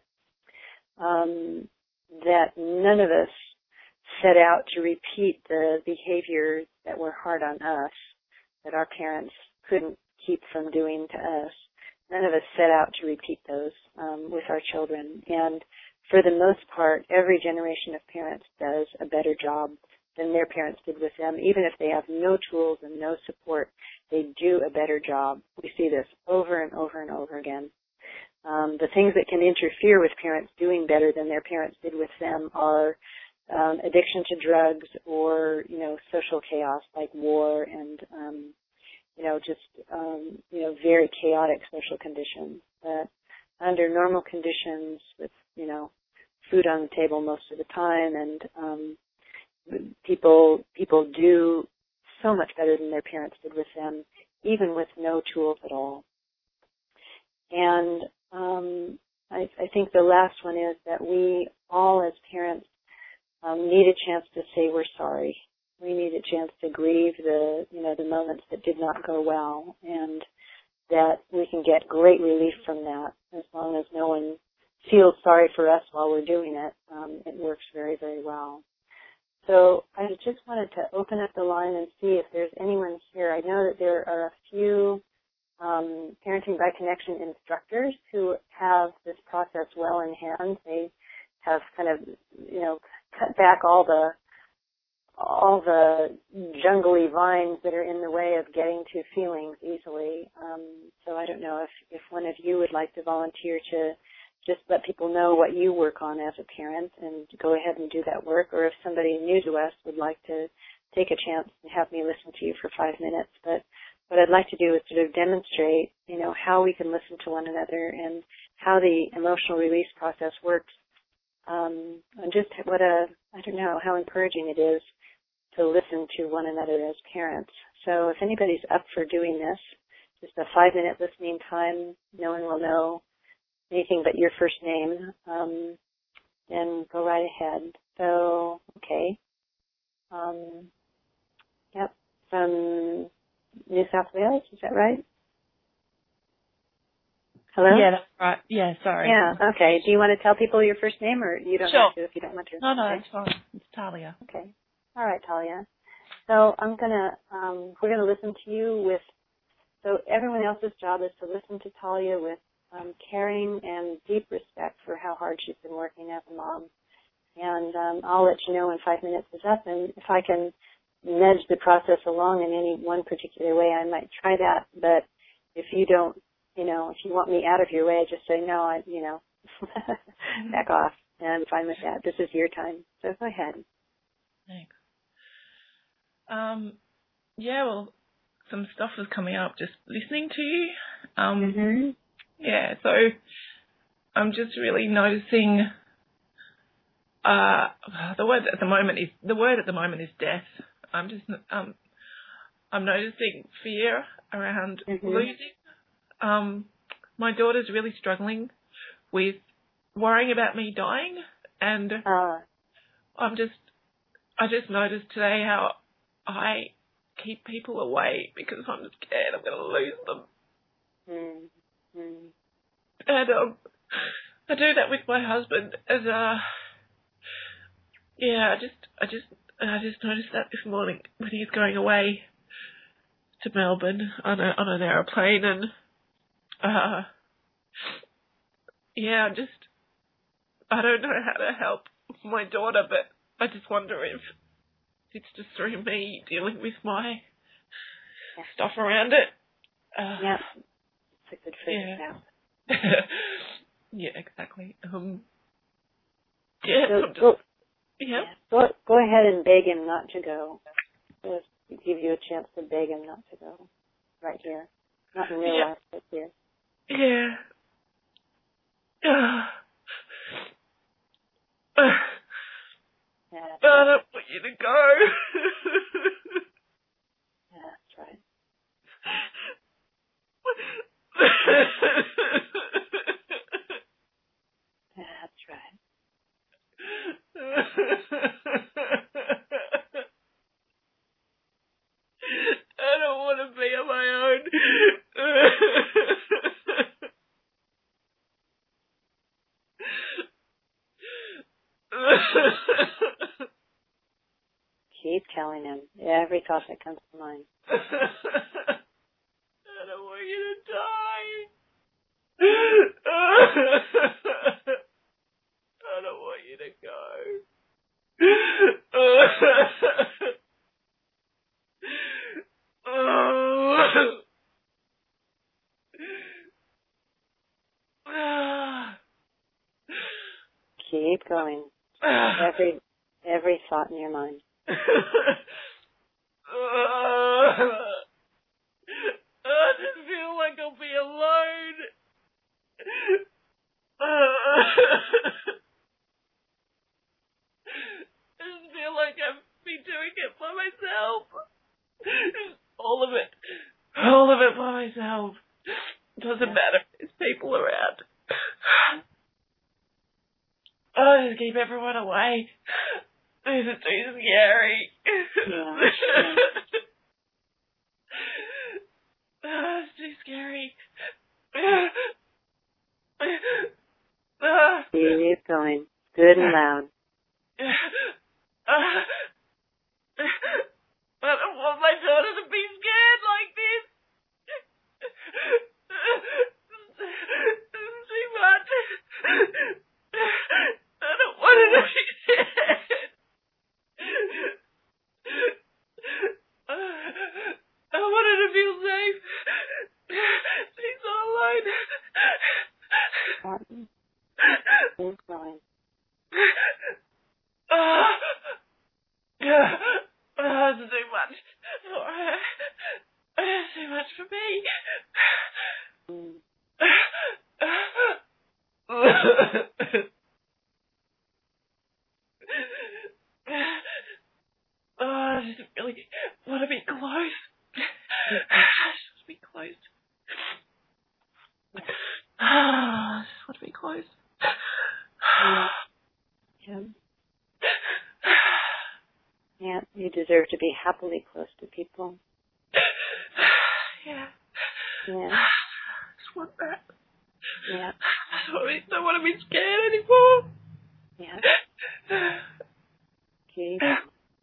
Um, that none of us set out to repeat the behaviors that were hard on us, that our parents couldn't keep from doing to us. none of us set out to repeat those um, with our children. And for the most part, every generation of parents does a better job than their parents did with them. Even if they have no tools and no support, they do a better job. We see this over and over and over again. Um, the things that can interfere with parents doing better than their parents did with them are um, addiction to drugs or, you know, social chaos like war and, um, you know, just, um, you know, very chaotic social conditions. But under normal conditions with, you know, food on the table most of the time and um, people people do so much better than their parents did with them, even with no tools at all. And um, I, I think the last one is that we all as parents um, need a chance to say we're sorry. We need a chance to grieve the, you know, the moments that did not go well, and that we can get great relief from that as long as no one feels sorry for us while we're doing it. Um, it works very, very well. So I just wanted to open up the line and see if there's anyone here. I know that there are a few um, Parenting by Connection instructors who have this process well in hand. They have kind of, you know, cut back all the all the jungly vines that are in the way of getting to feelings easily. Um, so I don't know if, if one of you would like to volunteer to just let people know what you work on as a parent and go ahead and do that work, or if somebody new to us would like to take a chance and have me listen to you for five minutes. But what I'd like to do is sort of demonstrate, you know, how we can listen to one another and how the emotional release process works. Um, and just what a, I don't know, how encouraging it is to listen to one another as parents. So if anybody's up for doing this, just a five-minute listening time, no one will know anything but your first name, um, then go right ahead. So, okay. Um, yep, from New South Wales, is that right? Hello? Yeah, that's right. Yeah, sorry. Yeah, okay. Do you want to tell people your first name, or you don't Sure. have to if you don't want to? No, no, Okay. it's fine. It's Talia. Okay. All right, Talia. So I'm gonna um, we're gonna listen to you with. So everyone else's job is to listen to Talia with um, caring and deep respect for how hard she's been working as a mom. And um, I'll let you know when five minutes is up, and if I can nudge the process along in any one particular way, I might try that. But if you don't, you know, if you want me out of your way, just say no. I, you know, back off, and I'm fine with that. This is your time, so go ahead. Thanks. Um, yeah, well, some stuff was coming up just listening to you. Um, Mm-hmm. Yeah, so I'm just really noticing. Uh, the word at the moment is the word at the moment is death. I'm just um, I'm noticing fear around Mm-hmm. losing. Um, my daughter's really struggling with worrying about me dying, and Uh, I'm just I just noticed today how I keep people away because I'm scared I'm going to lose them. mm-hmm. And um, I do that with my husband as a. Yeah, I just, I just, I just noticed that this morning when he's going away to Melbourne on a on an aeroplane, and uh, yeah, I just, I don't know how to help my daughter, but I just wonder if it's just through me dealing with my Yeah. stuff around it. Uh, Yeah, it's a good phrase yeah. now. Yeah, exactly. Um, yeah, So, I'm just, go, yeah. yeah, go, go ahead and beg him not to go. Just give you a chance to beg him not to go. Right here. Not in real Yeah. life, but here. Yeah. Uh, uh, Yeah, that's I right. don't want you to go. Yeah, that's right. Yeah, that's right. I don't want to be on my own. Keep telling him every thought that comes to mind. I don't want you to die. Keep going. Every every thought in your mind. I just feel like I'll be alone. I just feel like I've been doing it by myself. All of it. All of it by myself. Doesn't matter. There's people around. Oh, just keep everyone away. This is too scary. Yeah. Oh, it's too scary. Keep going. Good and loud. I don't want my daughter to be scared like this. This is too much. I don't want her to be scared. I want her to feel safe. She's all alone. Keep going. Oh, oh, this is too much for her. It's too much for me. Mm. Oh, I just really want to be close. I just want to be close. I just want to be close. Yeah. Yeah, you deserve to be happily close to people. Yeah. Yeah. I just want that. Yeah. I don't, really, don't want to be scared anymore. Yeah. Keep going.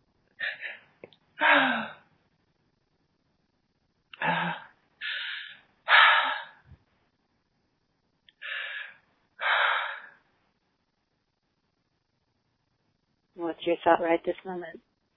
What's your thought right this moment?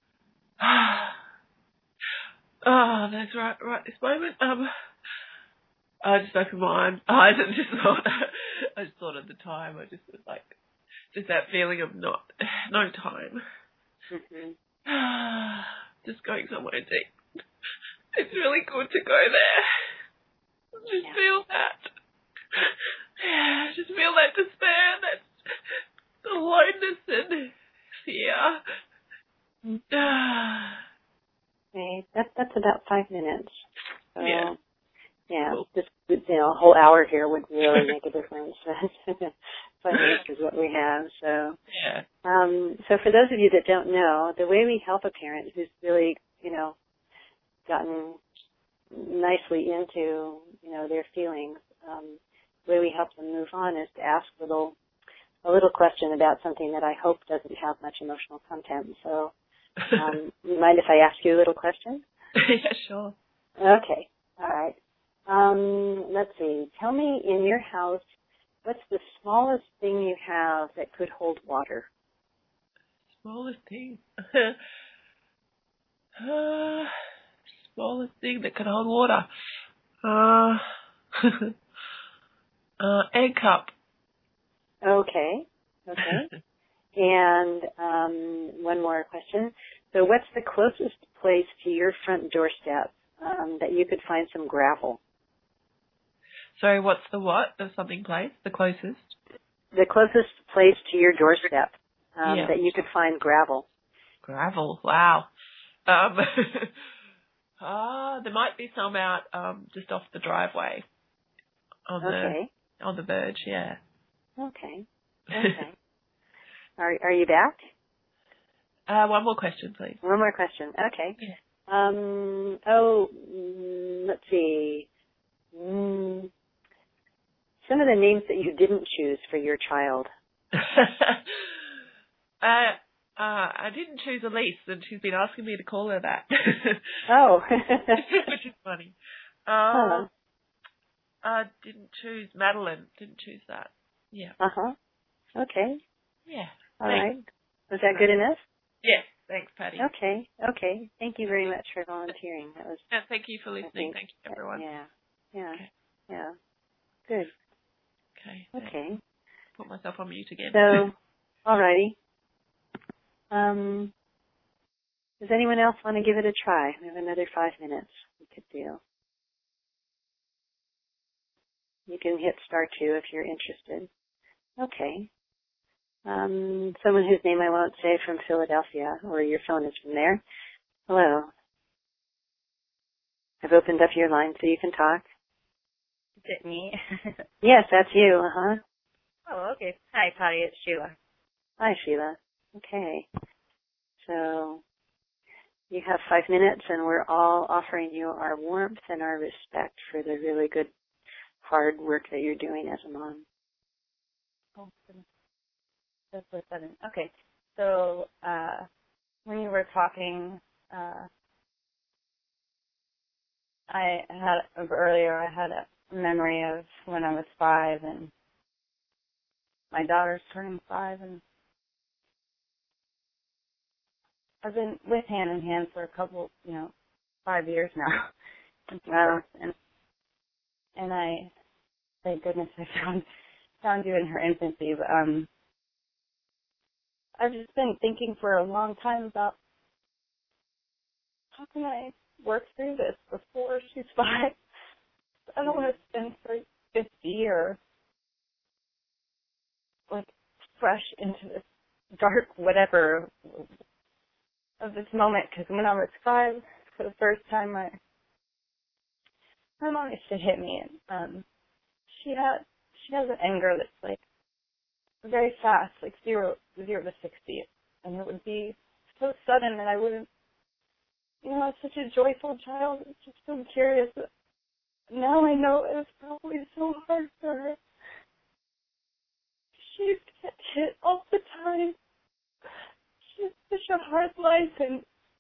Oh, that's right, right this moment. Um, I just opened mine. I just just thought, I just thought at the time, I just was like, just that feeling of not, no time. Mm-hmm. Just going somewhere deep. It's really good to go there. Just Yeah. feel that. Yeah, just feel that despair, that aloneness and fear. Okay, that, that's about five minutes. So, Yeah. Yeah, Cool. just, you know, a whole hour here would really make a difference. Five minutes is what we have, so. Yeah. Um, so for those of you that don't know, the way we help a parent who's really, you know, gotten nicely into, you know, their feelings, um, the way we help them move on is to ask a little, a little question about something that I hope doesn't have much emotional content. So, um, you mind if I ask you a little question? Yeah, sure. Okay. All right. Um, let's see. Tell me, in your house, what's the smallest thing you have that could hold water? Smallest thing. uh, smallest thing that can hold water. Uh, uh, egg cup. Okay. Okay. And um, one more question. So what's the closest place to your front doorstep um, that you could find some gravel? Sorry, what's the what? The something place? The closest? The closest place to your doorstep um, Yeah. that you could find gravel. Gravel. Wow. Um, ah, there might be some out um, just off the driveway. On Okay. the on the verge, yeah. Okay. Okay. Are are you back? Uh, one more question, please. One more question. Okay. Yeah. Um. Oh, mm, let's see. Mm, some of the names that you didn't choose for your child. uh, uh, I didn't choose Elise, and she's been asking me to call her that. Oh. Which is funny. Huh. Uh, I didn't choose Madeline. Didn't choose that. Yeah. Uh huh. Okay. Yeah. All Thanks. right. Was that good enough? Yes. Thanks, Patty. Okay. Okay. Thank you very much for volunteering. That was. And thank you for I listening. think, Thank you, everyone. Yeah. Yeah. Okay. Yeah. Good. Okay. Thanks. Okay. Put myself on mute again. So, Alrighty. Um, does anyone else want to give it a try? We have another five minutes we could do. You can hit star two if you're interested. Okay. Um, someone whose name I won't say from Philadelphia, or your phone is from there. Hello. I've opened up your line so you can talk. Is it me? Yes, that's you, uh-huh. Oh, okay. Hi, Patty. It's Sheila. Hi, Sheila. Okay. So you have five minutes, and we're all offering you our warmth and our respect for the really good, hard work that you're doing as a mom. Oh, goodness. That's so sudden. Okay. So uh, when you were talking, uh, I had earlier. I had a memory of when I was five, and my daughter's turning five, and I've been with Hand in Hand for a couple, you know, five years now. Wow. And and I, thank goodness, I found found you in her infancy. But um, I've just been thinking for a long time about how can I work through this before she's five. I don't want to spend her fifty or like fresh into this dark whatever of this moment. Because when I was five, for the first time, my my mom used to hit me, and um, she had she has an anger that's like very fast, like zero zero to sixty, and it would be so sudden, and I wouldn't. You know, I was such a joyful child, just so curious. Now I know it was probably so hard for her. She used to get hit all the time. She had such a hard life, and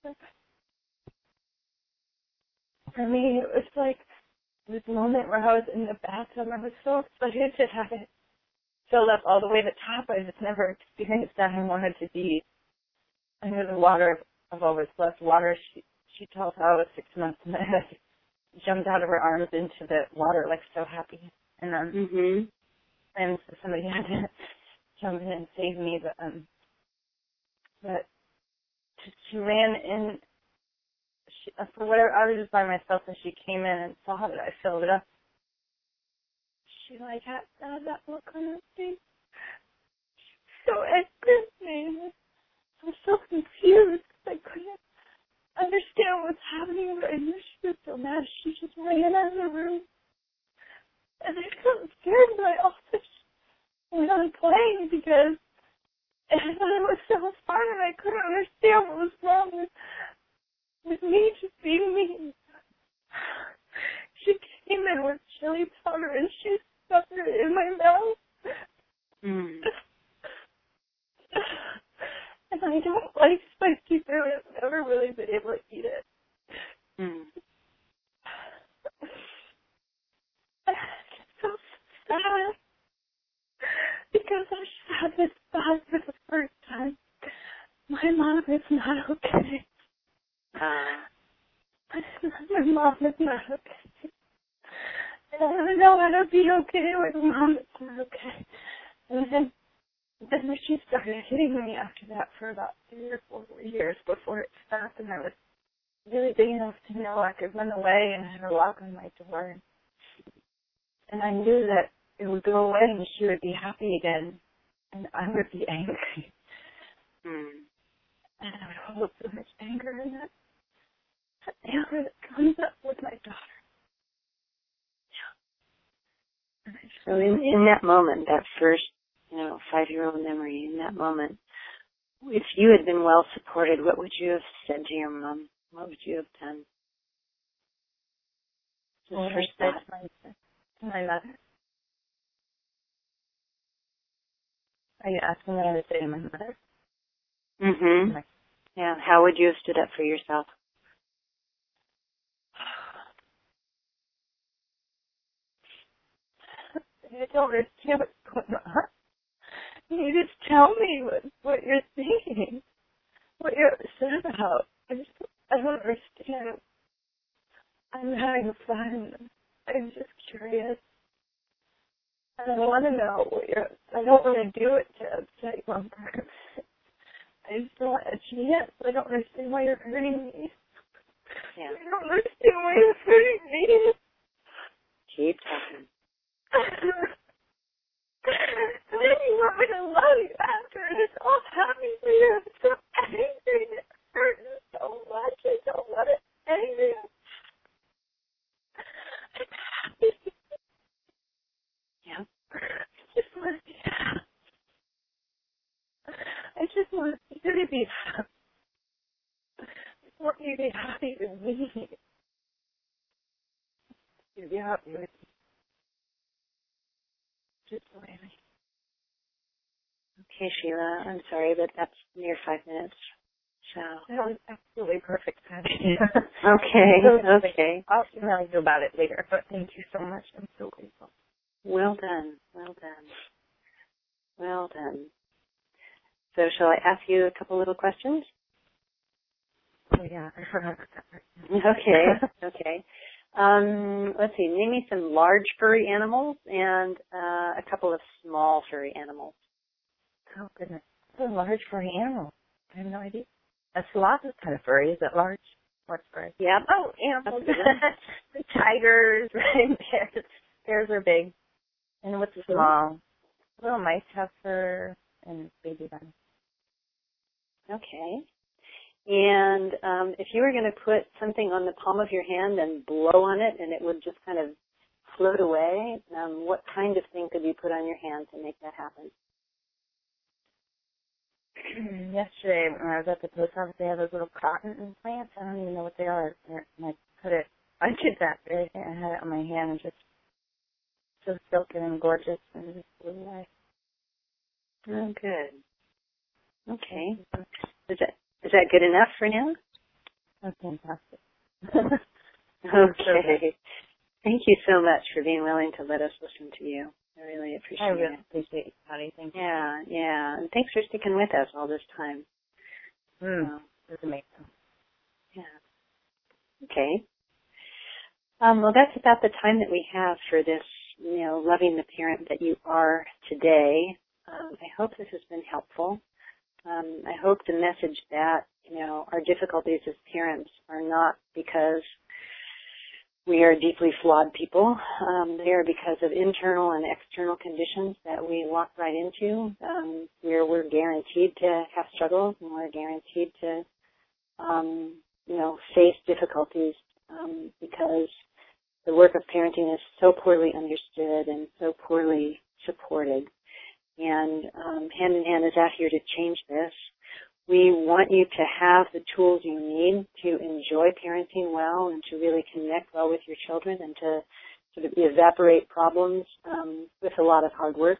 for me, it was like this moment where I was in the bathtub. I was so excited to have it filled up all the way to the top. I just never experienced that. I wanted to be under the water. I've always loved water. She she tells how I was six months, and I jumped out of her arms into the water, like so happy. And um, Mm-hmm. and so somebody had to jump in and save me, but um, but she ran in. She, for whatever, I was just by myself, and she came in and saw that I filled it up. She like had, had that look on her face. She was so angry at me. I was so confused. I couldn't understand what's happening. I knew she was so mad. She just ran out of the room. And I got scared in my office. I went on playing because I thought it was so fun, and I couldn't understand what was wrong with, with me just being me. She came in with chili powder, and she stuck it in my mouth. Mm. And I don't like spicy food. I've never really been able to eat it. Mm. I get so sad because I just had this thought for the first time. My mom is not okay. Uh. My mom is not okay. And I don't know how to be okay with mom that's not okay. And then Then she started hitting me after that for about three or four years before it stopped, and I was really big enough to know I could run away and have her lock on my door. And I knew that it would go away and she would be happy again, and I would be angry. Mm. And I would hold so much anger in that, that anger that comes up with my daughter. Yeah. So in, in that moment, that first, you know, five-year-old memory, in that moment, if you had been well supported, what would you have said to your mom? What would you have done? Just Well, first I said thought. to my, to my mother. Are you asking what I would say to my mother? Mm-hmm. My, Yeah. How would you have stood up for yourself? I don't understand what's going on. You just tell me what, what you're thinking, what you're upset about. I just, I don't understand. I'm having fun. I'm just curious. I I don't want to know what you're, I don't want to do it to upset you on purpose. I just don't want a chance. I don't understand why you're hurting me. Yeah. I don't understand why you're hurting me. Keep talking. And then you want me to love you after, and it's all happening for you. I'm so angry. It hurts so much. I don't want it angry. I'm happy. Yeah. I just want to be happy. I just want you to be happy. I want you to be happy with me. You to be happy with me. Just believe me. Okay, Sheila, I'm sorry, but that's near five minutes. So. That was absolutely perfect timing. Okay, okay. I'll email you about it later, but thank you so much. I'm so grateful. Well done, well done. Well done. So shall I ask you a couple little questions? Oh, yeah, I forgot about that part. Okay, okay. Um, let's see, name me some large furry animals and uh, a couple of small furry animals. Oh, goodness. It's a large furry animal. I have no idea. A sloth is kind of furry. Is it large? What's furry? Yeah. Oh, animals. The tigers, right? Bears. Bears are big. And what's small? Little mice have fur and baby bunnies. Okay. And um, if you were going to put something on the palm of your hand and blow on it and it would just kind of float away, um, what kind of thing could you put on your hand to make that happen? Yesterday when I was at the post office, they have those little cotton plants. I don't even know what they are. And I put it, I did that. I had it on my hand and just so silky and gorgeous and it just blew away. Oh, good. Okay. Is that Is that good enough for now? That's fantastic. Okay. Thank you so much for being willing to let us listen to you. I really appreciate I really it. appreciate you, Patty. Thank you. Yeah, yeah. And thanks for sticking with us all this time. Mm, so, that's amazing. Yeah. Okay. Um, well, that's about the time that we have for this, you know, loving the parent that you are today. Um, I hope this has been helpful. Um, I hope the message that, you know, our difficulties as parents are not because we are deeply flawed people. Um, they are because of internal and external conditions that we walk right into, um, where we're guaranteed to have struggles and we're guaranteed to, um, you know, face difficulties um, because the work of parenting is so poorly understood and so poorly supported. And um, Hand in Hand is out here to change this. We want you to have the tools you need to enjoy parenting well and to really connect well with your children and to sort of evaporate problems um, with a lot of hard work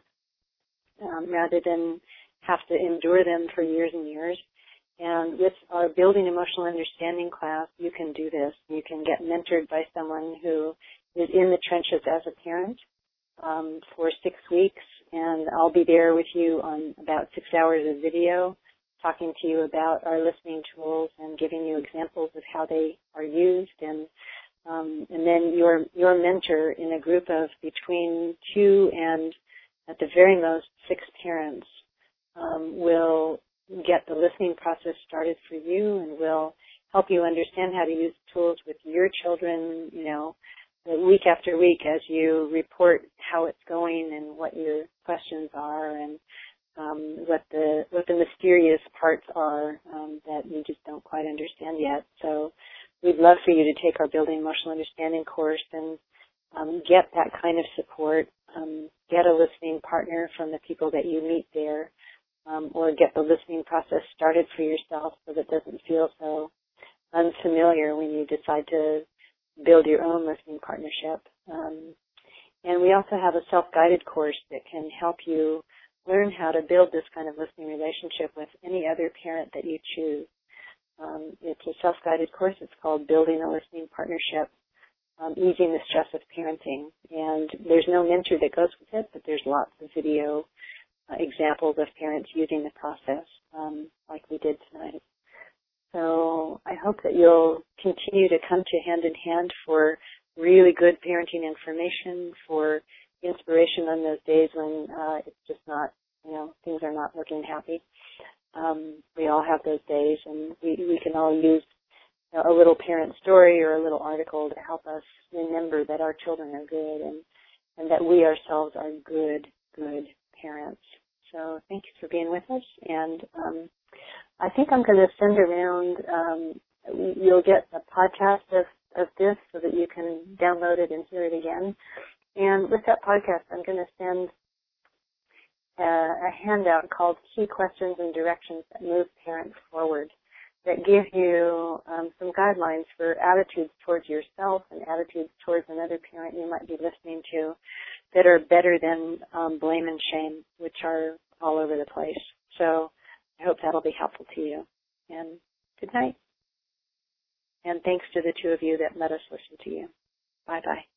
um, rather than have to endure them for years and years. And with our Building Emotional Understanding class, you can do this. You can get mentored by someone who is in the trenches as a parent um, for six weeks, and I'll be there with you on about six hours of video talking to you about our listening tools and giving you examples of how they are used, and um, and then your your mentor in a group of between two and at the very most six parents um, will get the listening process started for you and will help you understand how to use tools with your children, you know, week after week as you report how it's going and what your questions are and um, what the what the mysterious parts are um, that you just don't quite understand yet. So we'd love for you to take our Building Emotional Understanding course and um, get that kind of support, um, get a listening partner from the people that you meet there, um, or get the listening process started for yourself so that it doesn't feel so unfamiliar when you decide to build your own listening partnership. Um, and we also have a self-guided course that can help you learn how to build this kind of listening relationship with any other parent that you choose. Um, it's a self-guided course. It's called Building a Listening Partnership, um, Easing the Stress of Parenting. And there's no mentor that goes with it, but there's lots of video uh, examples of parents using the process, um, like we did tonight. So I hope that you'll continue to come to Hand in Hand for really good parenting information, for inspiration on those days when uh, it's just not, you know, things are not looking happy. Um, we all have those days, and we, we can all use you know, a little parent story or a little article to help us remember that our children are good and, and that we ourselves are good, good parents. So thank you for being with us, and um, I think I'm going to send around, um, you'll get a podcast of, of this so that you can download it and hear it again. And with that podcast, I'm going to send a, a handout called Key Questions and Directions that Move Parents Forward, that give you um, some guidelines for attitudes towards yourself and attitudes towards another parent you might be listening to that are better than um, blame and shame, which are all over the place. So I hope that'll be helpful to you. And good night. And thanks to the two of you that let us listen to you. Bye-bye.